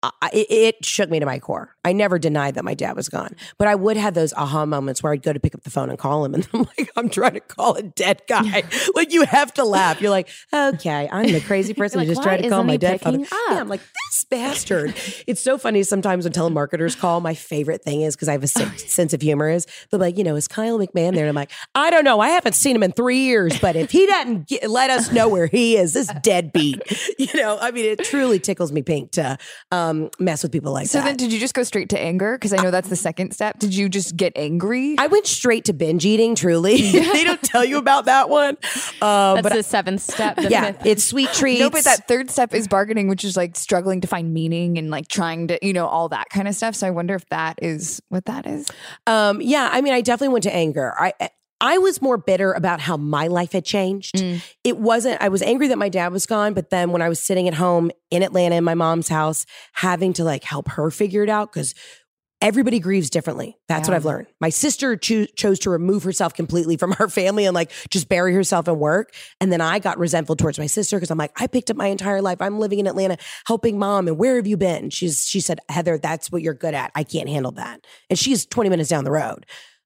it shook me to my core. I never denied that my dad was gone, but I would have those aha moments where I'd go to pick up the phone and call him, and I'm like, I'm trying to call a dead guy. Like, you have to laugh. You're like, okay, I'm the crazy person who just tried to call my dead father. Yeah, I'm like, this bastard. It's so funny sometimes when telemarketers call. My favorite thing is, because I have a sense of humor, is they're like, is Kyle McMahon there? And I'm like, I don't know. I haven't seen him in 3 years, but if he doesn't let us know where he is, this deadbeat. I mean, it truly tickles me pink to mess with people like that. So then did you just go straight to anger? Because I know that's the second step. Did you just get angry? I went straight to binge eating, truly. They don't tell you about that one. That's the seventh step. Yeah, it's sweet treats. No, but that third step is bargaining, which is like struggling to find meaning and like trying to, all that kind of stuff. So I wonder if that is what that is. Yeah, I mean, I definitely went to anger. I was more bitter about how my life had changed. I was angry that my dad was gone, but then when I was sitting at home in Atlanta in my mom's house, having to like help her figure it out, because everybody grieves differently. That's what I've learned. My sister chose to remove herself completely from our family and like just bury herself in work. And then I got resentful towards my sister because I'm like, I picked up my entire life. I'm living in Atlanta, helping mom. And where have you been? She said, Heather, that's what you're good at. I can't handle that. And she's 20 minutes down the road.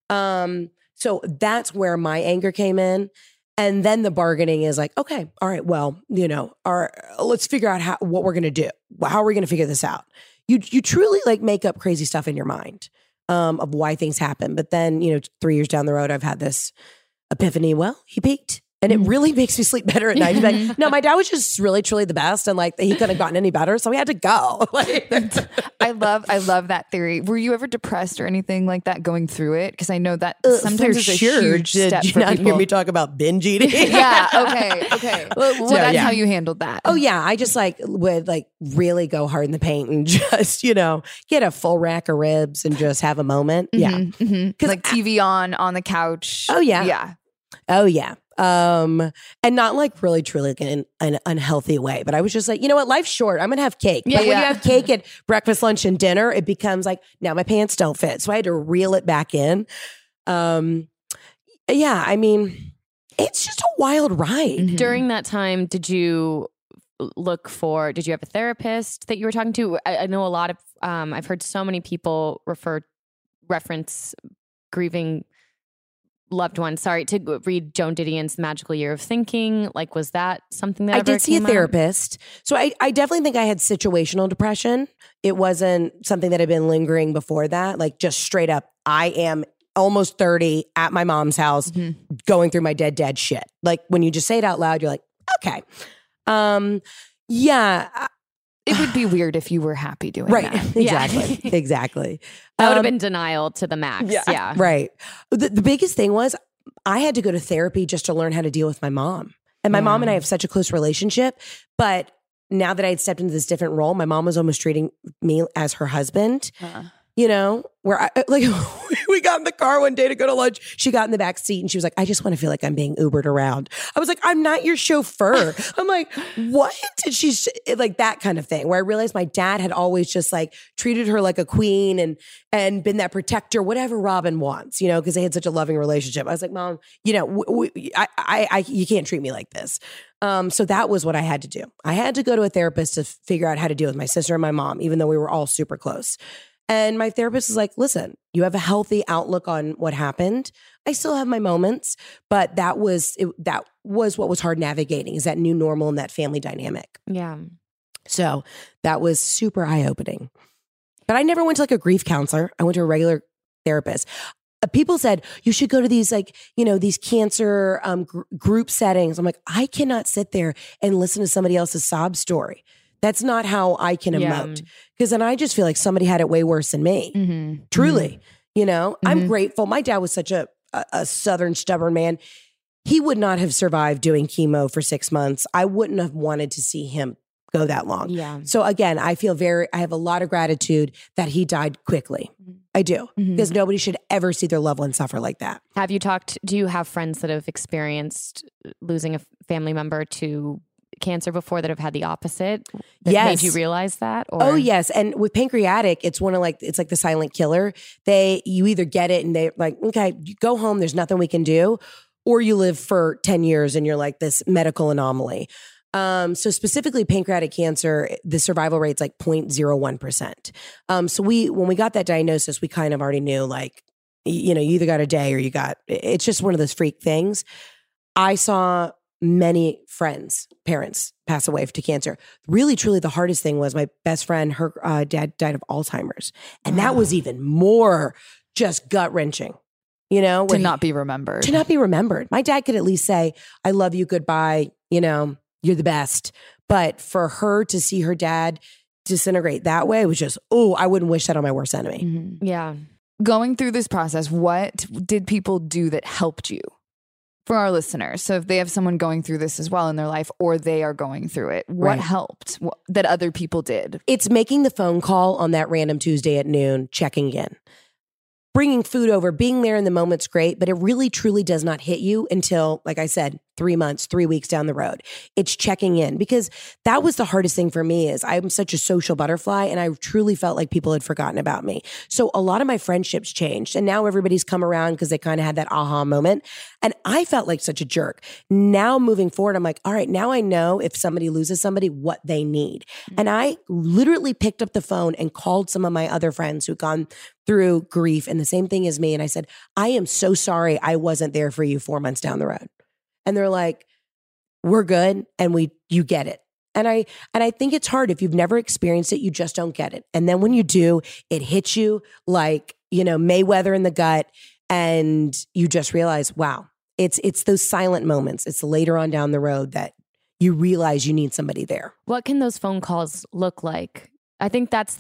So that's where my anger came in. And then the bargaining is like, okay, all right, well, let's figure out what we're going to do. How are we going to figure this out? You truly like make up crazy stuff in your mind of why things happen. But then, 3 years down the road, I've had this epiphany. Well, he peaked. And it really makes me sleep better at night. He's like, no, my dad was just really, truly the best. And like, he couldn't have gotten any better. So we had to go. I love that theory. Were you ever depressed or anything like that going through it? Because I know that sometimes it's a huge step Did for you not people. hear me talk about binge eating? Yeah. Okay. Well, that's how you handled that. Oh yeah. I just would really go hard in the paint and just, get a full rack of ribs and just have a moment. Yeah. Mm-hmm. Like TV on the couch. Oh yeah. Yeah. Oh yeah. And not like really truly in an unhealthy way, but I was just like, you know what, life's short. I'm gonna have cake. But when you have cake at breakfast, lunch, and dinner, it becomes like, now my pants don't fit. So I had to reel it back in. Yeah, I mean, it's just a wild ride. Mm-hmm. During that time, did you have a therapist that you were talking to? I know a lot of, I've heard so many people reference grieving loved ones. Sorry, to read Joan Didion's Magical Year of Thinking. Like, was that something that I did see a therapist? So I definitely think I had situational depression. It wasn't something that had been lingering before that. Like, just straight up, I am almost 30 at my mom's house going through my dead dad shit. Like, when you just say it out loud, you're like, okay. Yeah. It would be weird if you were happy doing right. that. Exactly. Yeah. Exactly. That would have been denial to the max. Yeah. Right. The biggest thing was I had to go to therapy just to learn how to deal with my mom. And my mom and I have such a close relationship. But now that I had stepped into this different role, my mom was almost treating me as her husband. Where we got in the car one day to go to lunch. She got in the back seat and she was like, I just want to feel like I'm being Ubered around. I was like, I'm not your chauffeur. I'm like, what? Did she like that kind of thing, where I realized my dad had always just like treated her like a queen and been that protector, whatever Robin wants, because they had such a loving relationship. I was like, Mom, you can't treat me like this. So that was what I had to do. I had to go to a therapist to figure out how to deal with my sister and my mom, even though we were all super close. And my therapist is like, listen, you have a healthy outlook on what happened. I still have my moments, but that was what was hard navigating, is that new normal and that family dynamic. Yeah. So that was super eye-opening. But I never went to like a grief counselor. I went to a regular therapist. People said, you should go to these these cancer group settings. I'm like, I cannot sit there and listen to somebody else's sob story. That's not how I can emote. Because then I just feel like somebody had it way worse than me. Truly. I'm grateful. My dad was such a Southern stubborn man. He would not have survived doing chemo for 6 months. I wouldn't have wanted to see him go that long. Yeah. So again, I have a lot of gratitude that he died quickly. I do. Because nobody should ever see their loved one suffer like that. Do you have friends that have experienced losing a family member to cancer before that have had the opposite? Yes. Made you realize that? Or? Oh yes. And with pancreatic, it's it's like the silent killer. You either get it and they're like, okay, you go home, there's nothing we can do, or you live for 10 years and you're like this medical anomaly. So specifically pancreatic cancer, the survival rate's like 0.01%. So when we got that diagnosis, we kind of already knew like, you either got a day or it's just one of those freak things. I saw many friends, parents pass away to cancer. Really, truly, the hardest thing was my best friend, her dad died of Alzheimer's. And that was even more just gut-wrenching, to not be remembered. To not be remembered. My dad could at least say, I love you, goodbye, you're the best. But for her to see her dad disintegrate that way was just, I wouldn't wish that on my worst enemy. Mm-hmm. Yeah. Going through this process, what did people do that helped you? For our listeners, so if they have someone going through this as well in their life or they are going through it, what helped that other people did? It's making the phone call on that random Tuesday at noon, checking in. Bringing food over, being there in the moment's great, but it really truly does not hit you until, like I said, 3 months, 3 weeks down the road. It's checking in, because that was the hardest thing for me. Is I'm such a social butterfly, and I truly felt like people had forgotten about me. So a lot of my friendships changed, and now everybody's come around because they kind of had that aha moment. And I felt like such a jerk. Now moving forward, I'm like, all right, now I know if somebody loses somebody, what they need. And I literally picked up the phone and called some of my other friends who'd gone through grief and the same thing as me. And I said, I am so sorry I wasn't there for you 4 months down the road. And they're like, we're good. And you get it. And I think it's hard. If you've never experienced it, you just don't get it. And then when you do, it hits you like, Mayweather in the gut. And you just realize, wow, it's those silent moments. It's later on down the road that you realize you need somebody there. What can those phone calls look like? I think that's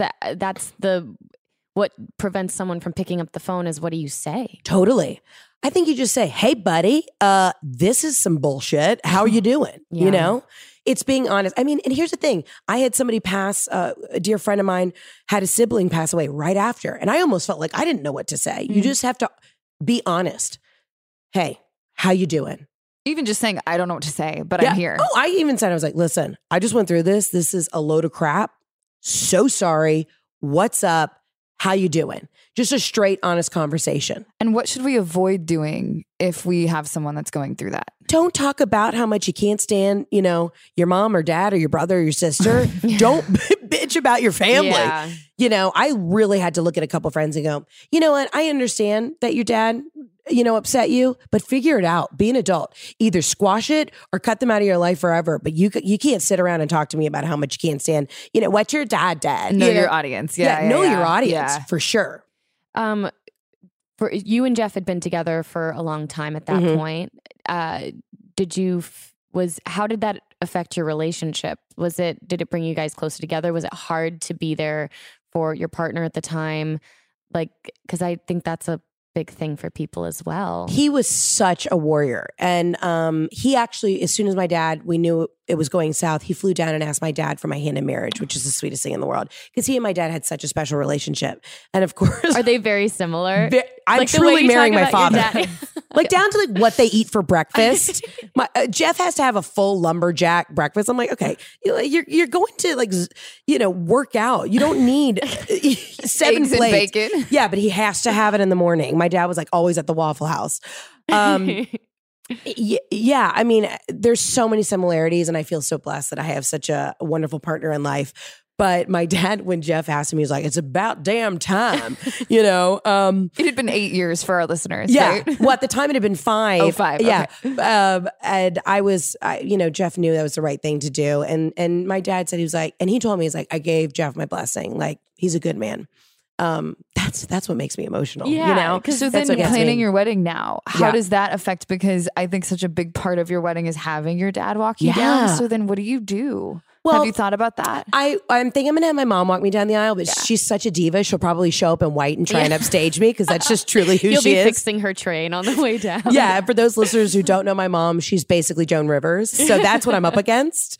what prevents someone from picking up the phone is, what do you say? Totally. I think you just say, hey, buddy, this is some bullshit. How are you doing? Yeah. It's being honest. I mean, and here's the thing. I had somebody pass, a dear friend of mine had a sibling pass away right after. And I almost felt like I didn't know what to say. You just have to be honest. Hey, how you doing? Even just saying, I don't know what to say, but I'm here. Oh, I even said, I was like, listen, I just went through this. This is a load of crap. So sorry. What's up? How you doing? Just a straight, honest conversation. And what should we avoid doing if we have someone that's going through that? Don't talk about how much you can't stand, your mom or dad or your brother or your sister. Don't bitch about your family. Yeah. I really had to look at a couple friends and go, you know what? I understand that your dad, upset you, but figure it out. Be an adult. Either squash it or cut them out of your life forever. But you can't sit around and talk to me about how much you can't stand, what's your dad? Know your audience. Know your audience for sure. For you and Jeff had been together for a long time at that point. How did that affect your relationship? Did it bring you guys closer together? Was it hard to be there for your partner at the time? Because I think that's a big thing for people as well. He was such a warrior. And he actually, as soon as we knew it was going south, he flew down and asked my dad for my hand in marriage, which is the sweetest thing in the world. Because he and my dad had such a special relationship. And of course... Are they very similar? I'm truly marrying my father. Down to what they eat for breakfast. Jeff has to have a full lumberjack breakfast. I'm like, okay, you're going to work out. You don't need 7 eggs plates. And bacon. Yeah, but he has to have it in the morning. My dad was always at the Waffle House. Yeah, I mean, there's so many similarities, and I feel so blessed that I have such a wonderful partner in life. But my dad, when Jeff asked him, he was like, it's about damn time, It had been 8 years for our listeners, yeah. right? Well, at the time it had been 5. Oh, 5. Yeah. Okay. And Jeff knew that was the right thing to do. And my dad said, he was like, and he told me, he's like, I gave Jeff my blessing. He's a good man. That's what makes me emotional. Yeah, So then planning your wedding now, how does that affect? Because I think such a big part of your wedding is having your dad walk you down. So then what do you do? Well, have you thought about that? I'm thinking I'm going to have my mom walk me down the aisle, but she's such a diva. She'll probably show up in white and try and upstage me because that's just truly who You'll she be is. fixing her train on the way down. Yeah. For those listeners who don't know my mom, she's basically Joan Rivers. So that's what I'm up against.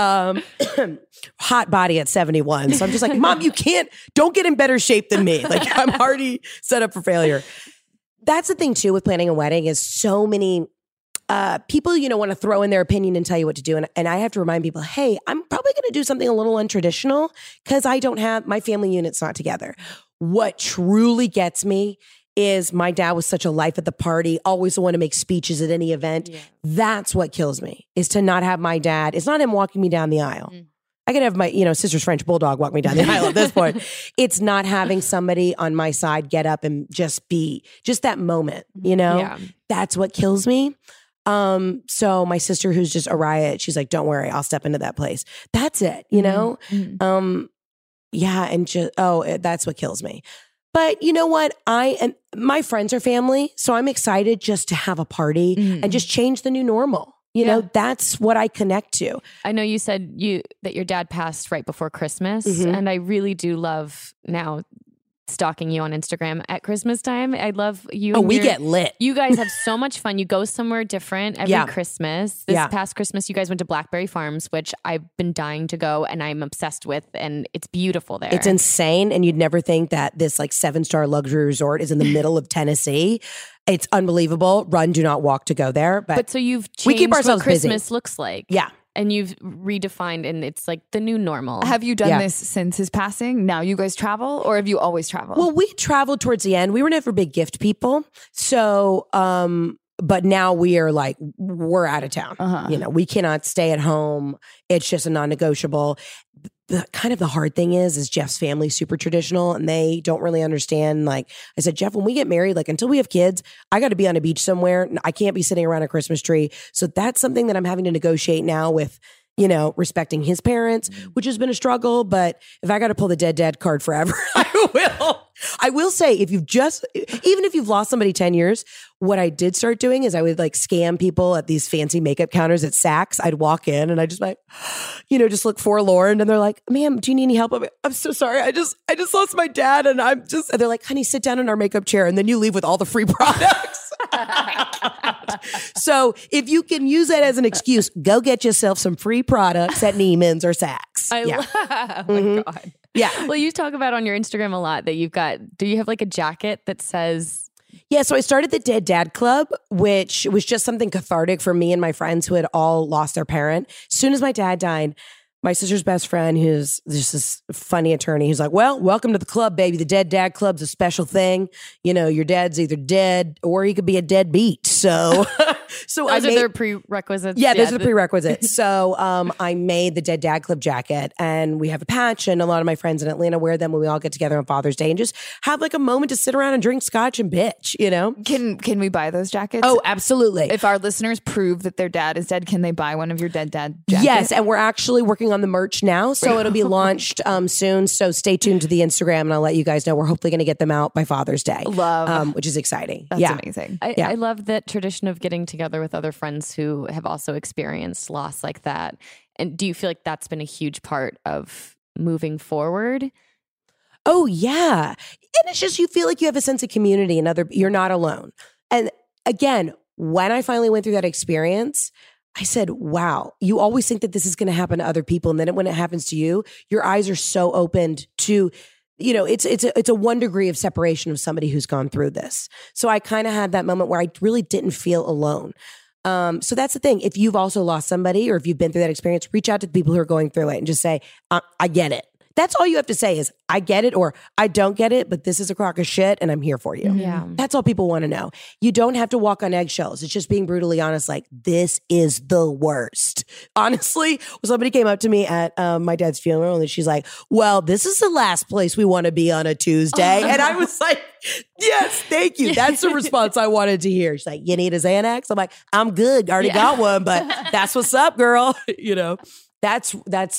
Hot body at 71. So I'm just like, Mom, don't get in better shape than me. I'm already set up for failure. That's the thing too with planning a wedding is so many people, want to throw in their opinion and tell you what to do. And I have to remind people, hey, I'm probably going to do something a little untraditional because my family unit's not together. What truly gets me is my dad was such a life at the party, always the one to make speeches at any event. Yeah. That's what kills me, is to not have my dad. It's not him walking me down the aisle. I could have my, sister's French bulldog walk me down the aisle at this point. It's not having somebody on my side get up and just be just that moment, Yeah. That's what kills me. So my sister, who's just a riot, she's like, don't worry, I'll step into that place. That's it, Mm-hmm. Yeah. And just, that's what kills me. But you know what? My friends are family, so I'm excited just to have a party and just change the new normal. You know, that's what I connect to. I know you said that your dad passed right before Christmas, and I really do love now stalking you on Instagram at Christmas time. I love you. We get lit. You guys have so much fun. You go somewhere different every Christmas. This past Christmas, you guys went to Blackberry Farms, which I've been dying to go, and I'm obsessed with, and it's beautiful there. It's insane, and you'd never think that this 7-star luxury resort is in the middle of Tennessee. It's unbelievable. Run, do not walk to go there. But so you've changed we keep ourselves what Christmas busy. Looks like. Yeah. And you've redefined, and it's like the new normal. Have you done this since his passing? Now you guys travel, or have you always traveled? Well, we traveled towards the end. We were never big gift people. So, but now we are we're out of town. We cannot stay at home. It's just a non-negotiable. The hard thing is Jeff's family super traditional, and they don't really understand. I said, Jeff, when we get married, until we have kids, I got to be on a beach somewhere. I can't be sitting around a Christmas tree. So that's something that I'm having to negotiate now with, respecting his parents, which has been a struggle. But if I got to pull the dead dad card forever, I will. I will say, even if you've lost somebody 10 years, what I did start doing is I would scam people at these fancy makeup counters at Saks. I'd walk in and I just just look forlorn, and they're like, ma'am, do you need any help? I'm so sorry. I just lost my dad, and and they're like, honey, sit down in our makeup chair, and then you leave with all the free products. So if you can use that as an excuse, go get yourself some free products at Neiman's or Saks. Oh my God. Yeah. Well, you talk about on your Instagram a lot that do you have a jacket that says... Yeah, so I started the Dead Dad Club, which was just something cathartic for me and my friends who had all lost their parent. As soon as my dad died, my sister's best friend, who's just this funny attorney, he's like, well, welcome to the club, baby. The Dead Dad Club's a special thing. Your dad's either dead or he could be a deadbeat. So those are their prerequisites. Yeah, those are the prerequisites. So I made the Dead Dad Club jacket, and we have a patch, and a lot of my friends in Atlanta wear them when we all get together on Father's Day and just have a moment to sit around and drink scotch and bitch, Can we buy those jackets? Oh, absolutely. If our listeners prove that their dad is dead, can they buy one of your Dead Dad jackets? Yes, and we're actually working on the merch now, so it'll be launched soon. So stay tuned to the Instagram, and I'll let you guys know. We're hopefully going to get them out by Father's Day. Love, which is exciting. That's amazing. I love that tradition of getting together with other friends who have also experienced loss like that. And do you feel like that's been a huge part of moving forward? Oh yeah, and it's just you feel like you have a sense of community, and you're not alone. And again, when I finally went through that experience, I said, wow, you always think that this is going to happen to other people. And then when it happens to you, your eyes are so opened to, it's a 1 degree of separation of somebody who's gone through this. So I kind of had that moment where I really didn't feel alone. So that's the thing. If you've also lost somebody, or if you've been through that experience, reach out to the people who are going through it and just say, I get it. That's all you have to say is, I get it, or I don't get it, but this is a crock of shit and I'm here for you. Yeah. That's all people want to know. You don't have to walk on eggshells. It's just being brutally honest. This is the worst. Honestly, somebody came up to me at my dad's funeral, and she's like, well, this is the last place we want to be on a Tuesday. And I was like, yes, thank you. That's the response I wanted to hear. She's like, you need a Xanax? I'm like, I'm good. I already got one, but that's what's up, girl. That's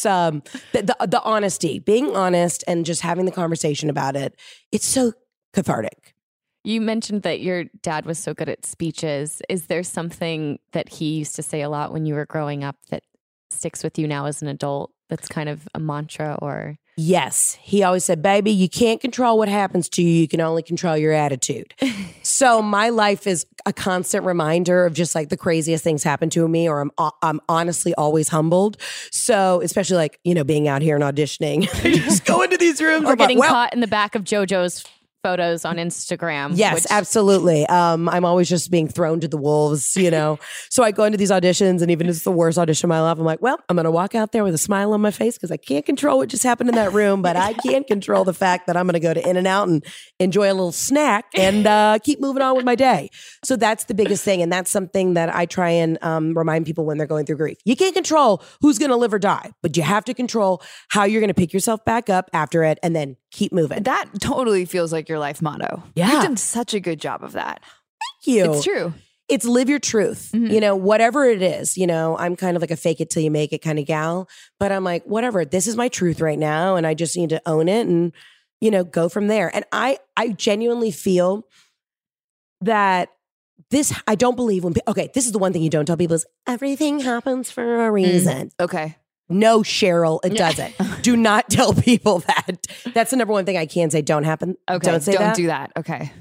the honesty, being honest and just having the conversation about it. It's so cathartic. You mentioned that your dad was so good at speeches. Is there something that he used to say a lot when you were growing up that sticks with you now as an adult that's kind of a mantra or... Yes. He always said, baby, you can't control what happens to you. You can only control your attitude. So my life is a constant reminder of just the craziest things happen to me, or I'm honestly always humbled. So especially being out here and auditioning, just go into these rooms or getting caught in the back of JoJo's photos on Instagram. Yes, absolutely. I'm always just being thrown to the wolves, you know. So I go into these auditions, and even if it's the worst audition of my life, I'm like, well, I'm going to walk out there with a smile on my face because I can't control what just happened in that room, but I can control the fact that I'm going to go to In-N-Out and enjoy a little snack and keep moving on with my day. So that's the biggest thing, and that's something that I try and remind people when they're going through grief. You can't control who's going to live or die, but you have to control how you're going to pick yourself back up after it and then keep moving. That totally feels like your life motto. Yeah. You've done such a good job of that. Thank you. It's true. It's live your truth, you know, whatever it is, you know, I'm kind of like a fake it till you make it kind of gal, but I'm like, whatever, this is my truth right now. And I just need to own it and, you know, go from there. And I genuinely feel that I don't believe when, okay, this is the one thing you don't tell people is everything happens for a reason. Okay. No, Cheryl, it doesn't. Do not tell people that. That's the number one thing I can say. Don't happen. Okay. Don't say that. Don't do that. Okay.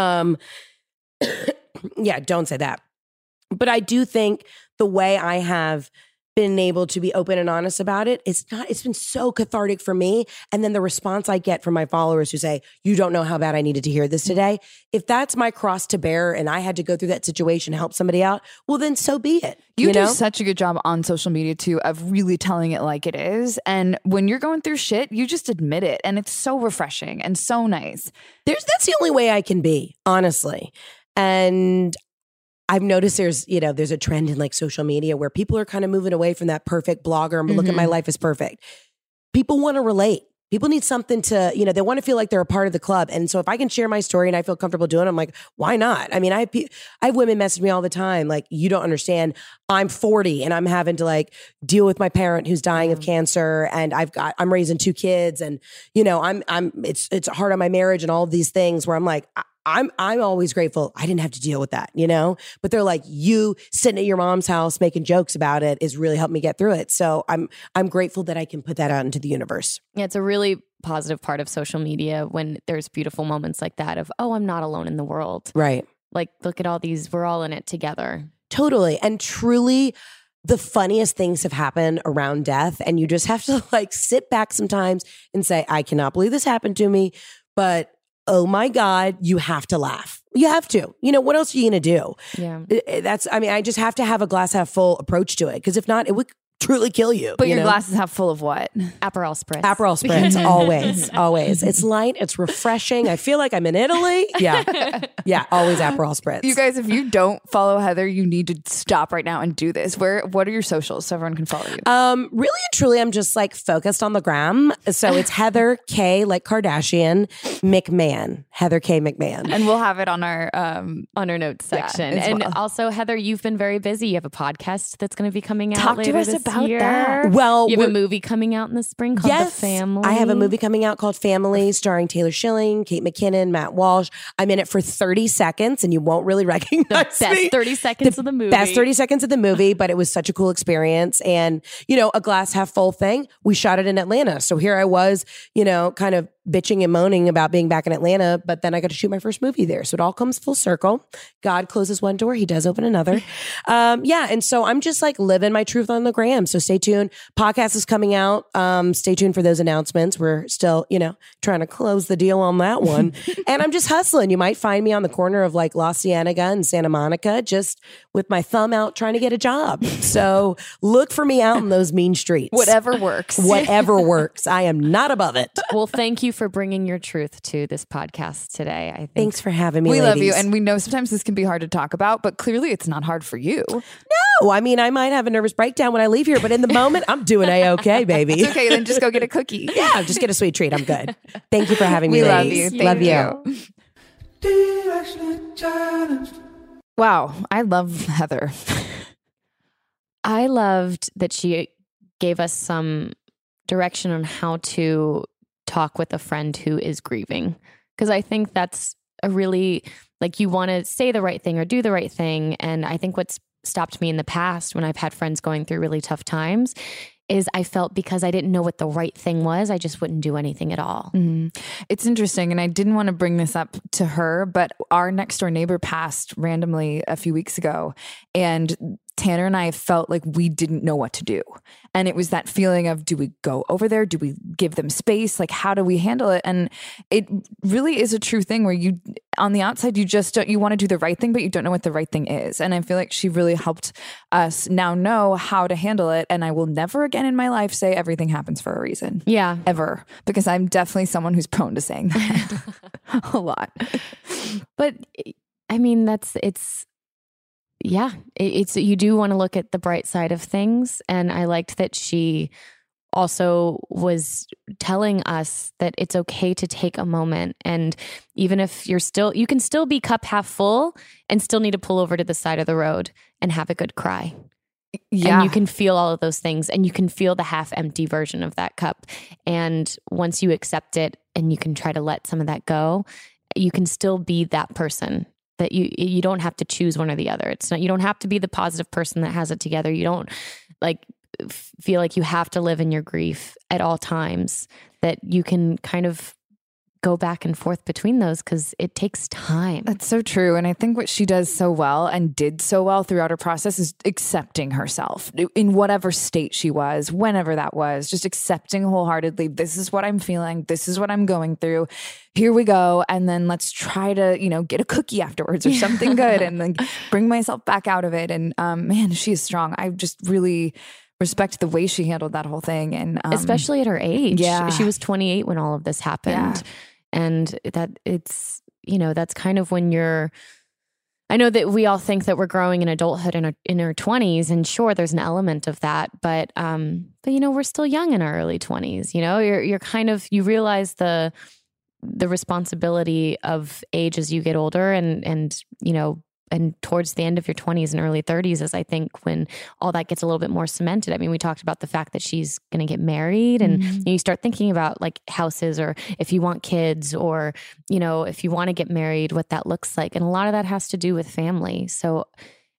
Yeah, don't say that. But I do think the way I have been able to be open and honest about it, it's been so cathartic for me. And then the response I get from my followers who say, you don't know how bad I needed to hear this today. If that's my cross to bear and I had to go through that situation to help somebody out, well, then so be it. You know? do such a good job on social media too of really telling it like it is. And when you're going through shit, you just admit it. And it's so refreshing and so nice. That's the only way I can be, honestly. And I've noticed there's a trend in like social media where people are kind of moving away from that perfect blogger and look at my life is perfect. People want to relate. People need something to, they want to feel like they're a part of the club. And so if I can share my story and I feel comfortable doing it, I'm like, why not? I mean, I have women message me all the time. Like, you don't understand. I'm 40 and I'm having to like deal with my parent who's dying of cancer. And I'm raising 2 kids and, it's hard on my marriage and all of these things where I'm like, I'm always grateful I didn't have to deal with that, but they're like, you sitting at your mom's house making jokes about it is really helped me get through it. So I'm grateful that I can put that out into the universe. Yeah, it's a really positive part of social media when there's beautiful moments like that of, oh, I'm not alone in the world. Right. Like, look at all these, we're all in it together. Totally. And truly, the funniest things have happened around death. And you just have to like sit back sometimes and say, I cannot believe this happened to me, but oh my God, you have to laugh. You have to. What else are you going to do? Yeah. I just have to have a glass half full approach to it. Because if not, it would truly kill you. But your glass is half full of what? Aperol Spritz. Aperol Spritz, always, always. It's light, it's refreshing. I feel like I'm in Italy. Yeah, yeah, always Aperol Spritz. You guys, if you don't follow Heather, you need to stop right now and do this. What are your socials so everyone can follow you? Really and truly, I'm just like focused on the gram. So it's Heather K, like Kardashian, McMahon. Heather K. McMahon. And we'll have it on our notes section. Yeah, and also, Heather, you've been very busy. You have a podcast that's going to be coming out Talk later to us this about year. that. Well, you have a movie coming out in the spring called The Family. I have a movie coming out called Family, starring Taylor Schilling, Kate McKinnon, Matt Walsh. I'm in it for 30 seconds, and you won't really recognize the best 30 seconds of the movie. Best 30 seconds of the movie, but it was such a cool experience. And, a glass half full thing. We shot it in Atlanta. So here I was, kind of bitching and moaning about being back in Atlanta, but then I got to shoot my first movie there. So it all comes full circle. God closes one door, he does open another. And so I'm just like living my truth on the gram. So stay tuned. Podcast is coming out. Stay tuned for those announcements. We're still, trying to close the deal on that one. And I'm just hustling. You might find me on the corner of like La Cienega and Santa Monica, just with my thumb out trying to get a job. So look for me out in those mean streets. Whatever works. Whatever works. I am not above it. Well, thank you for bringing your truth to this podcast today. I think. Thanks for having me. We ladies. love you. And we know sometimes this can be hard to talk about, but clearly it's not hard for you. No, I mean, I might have a nervous breakdown when I leave here, but in the moment, I'm doing A-okay, baby. It's okay. Then just go get a cookie. Yeah, just get a sweet treat. I'm good. Thank you for having me, we ladies. Love you. Wow. I love Heather. I loved that she gave us some direction on how to talk with a friend who is grieving. Because I think that's a really, like, you want to say the right thing or do the right thing. And I think what's stopped me in the past when I've had friends going through really tough times is I felt because I didn't know what the right thing was, I just wouldn't do anything at all. It's interesting. And I didn't want to bring this up to her, but our next door neighbor passed randomly a few weeks ago. And Tanner and I felt like we didn't know what to do. And it was that feeling of, do we go over there? Do we give them space? Like, how do we handle it? And it really is a true thing where you, on the outside, you just don't, you want to do the right thing, but you don't know what the right thing is. And I feel like she really helped us now know how to handle it. And I will never again in my life say everything happens for a reason. Yeah. Ever. Because I'm definitely someone who's prone to saying that a lot. But I mean, it's you do want to look at the bright side of things. And I liked that she also was telling us that it's okay to take a moment. And even if you can still be cup half full and still need to pull over to the side of the road and have a good cry. Yeah. And you can feel all of those things, and you can feel the half empty version of that cup. And once you accept it and you can try to let some of that go, you can still be that person. That you don't have to choose one or the other. It's not, you don't have to be the positive person that has it together. You don't feel like you have to live in your grief at all times, that you can kind of go back and forth between those because it takes time. That's so true. And I think what she does so well and did so well throughout her process is accepting herself in whatever state she was, whenever that was, just accepting wholeheartedly, this is what I'm feeling. This is what I'm going through. Here we go. And then let's try to, get a cookie afterwards or something good and then bring myself back out of it. And man, she is strong. I just really respect the way she handled that whole thing. And especially at her age. Yeah. She was 28 when all of this happened. Yeah. And that it's, that's kind of when I know that we all think that we're growing in adulthood in our 20s, and sure, there's an element of that, but we're still young in our early 20s. You're kind of, you realize the responsibility of age as you get older, and towards the end of your 20s and early 30s is, I think, when all that gets a little bit more cemented. I mean, we talked about the fact that she's going to get married, and you start thinking about like houses, or if you want kids, or, if you want to get married, what that looks like. And a lot of that has to do with family. So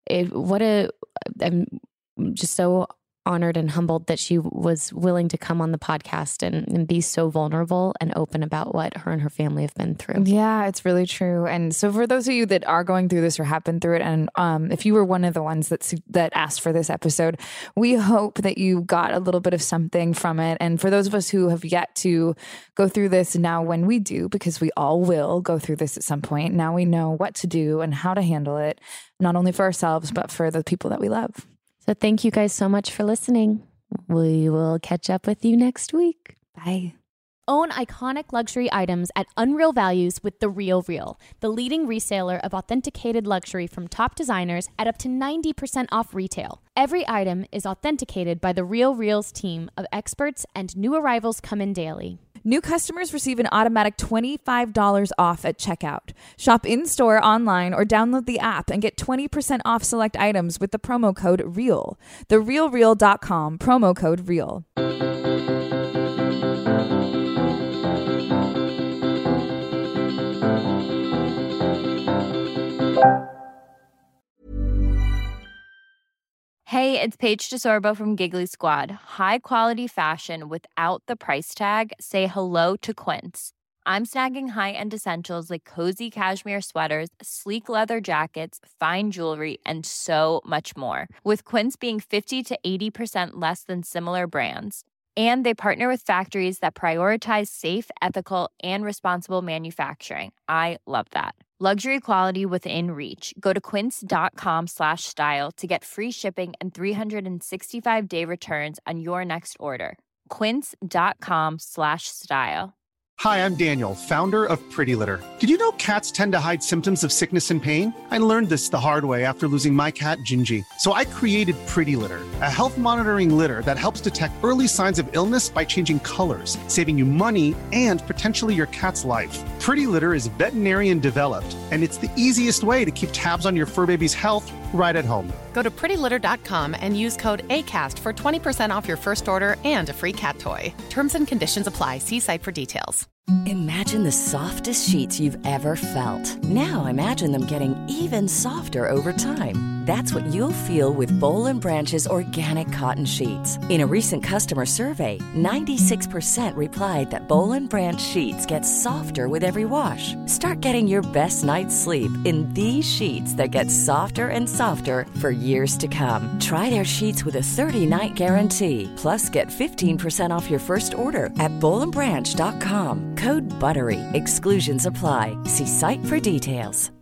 I'm just so honored and humbled that she was willing to come on the podcast and be so vulnerable and open about what her and her family have been through. Yeah, it's really true. And so for those of you that are going through this or have been through it, and if you were one of the ones that asked for this episode, we hope that you got a little bit of something from it. And for those of us who have yet to go through this, now when we do, because we all will go through this at some point, now we know what to do and how to handle it, not only for ourselves, but for the people that we love. So thank you guys so much for listening. We will catch up with you next week. Bye. Own iconic luxury items at unreal values with The Real Real, the leading reseller of authenticated luxury from top designers at up to 90% off retail. Every item is authenticated by The Real Real's team of experts, and new arrivals come in daily. New customers receive an automatic $25 off at checkout. Shop in-store, online, or download the app and get 20% off select items with the promo code REAL. TheRealReal.com, promo code REAL. Hey, it's Paige DeSorbo from Giggly Squad. High quality fashion without the price tag. Say hello to Quince. I'm snagging high-end essentials like cozy cashmere sweaters, sleek leather jackets, fine jewelry, and so much more. With Quince being 50 to 80% less than similar brands. And they partner with factories that prioritize safe, ethical, and responsible manufacturing. I love that. Luxury quality within reach. Go to quince.com/style to get free shipping and 365-day returns on your next order. Quince.com/style. Hi, I'm Daniel, founder of Pretty Litter. Did you know cats tend to hide symptoms of sickness and pain? I learned this the hard way after losing my cat, Gingy. So I created Pretty Litter, a health monitoring litter that helps detect early signs of illness by changing colors, saving you money and potentially your cat's life. Pretty Litter is veterinarian developed, and it's the easiest way to keep tabs on your fur baby's health right at home. Go to prettylitter.com and use code ACAST for 20% off your first order and a free cat toy. Terms and conditions apply. See site for details. Imagine the softest sheets you've ever felt. Now imagine them getting even softer over time. That's what you'll feel with Boll & Branch's organic cotton sheets. In a recent customer survey, 96% replied that Boll & Branch sheets get softer with every wash. Start getting your best night's sleep in these sheets that get softer and softer for years to come. Try their sheets with a 30-night guarantee. Plus, get 15% off your first order at bollandbranch.com. Code BUTTERY. Exclusions apply. See site for details.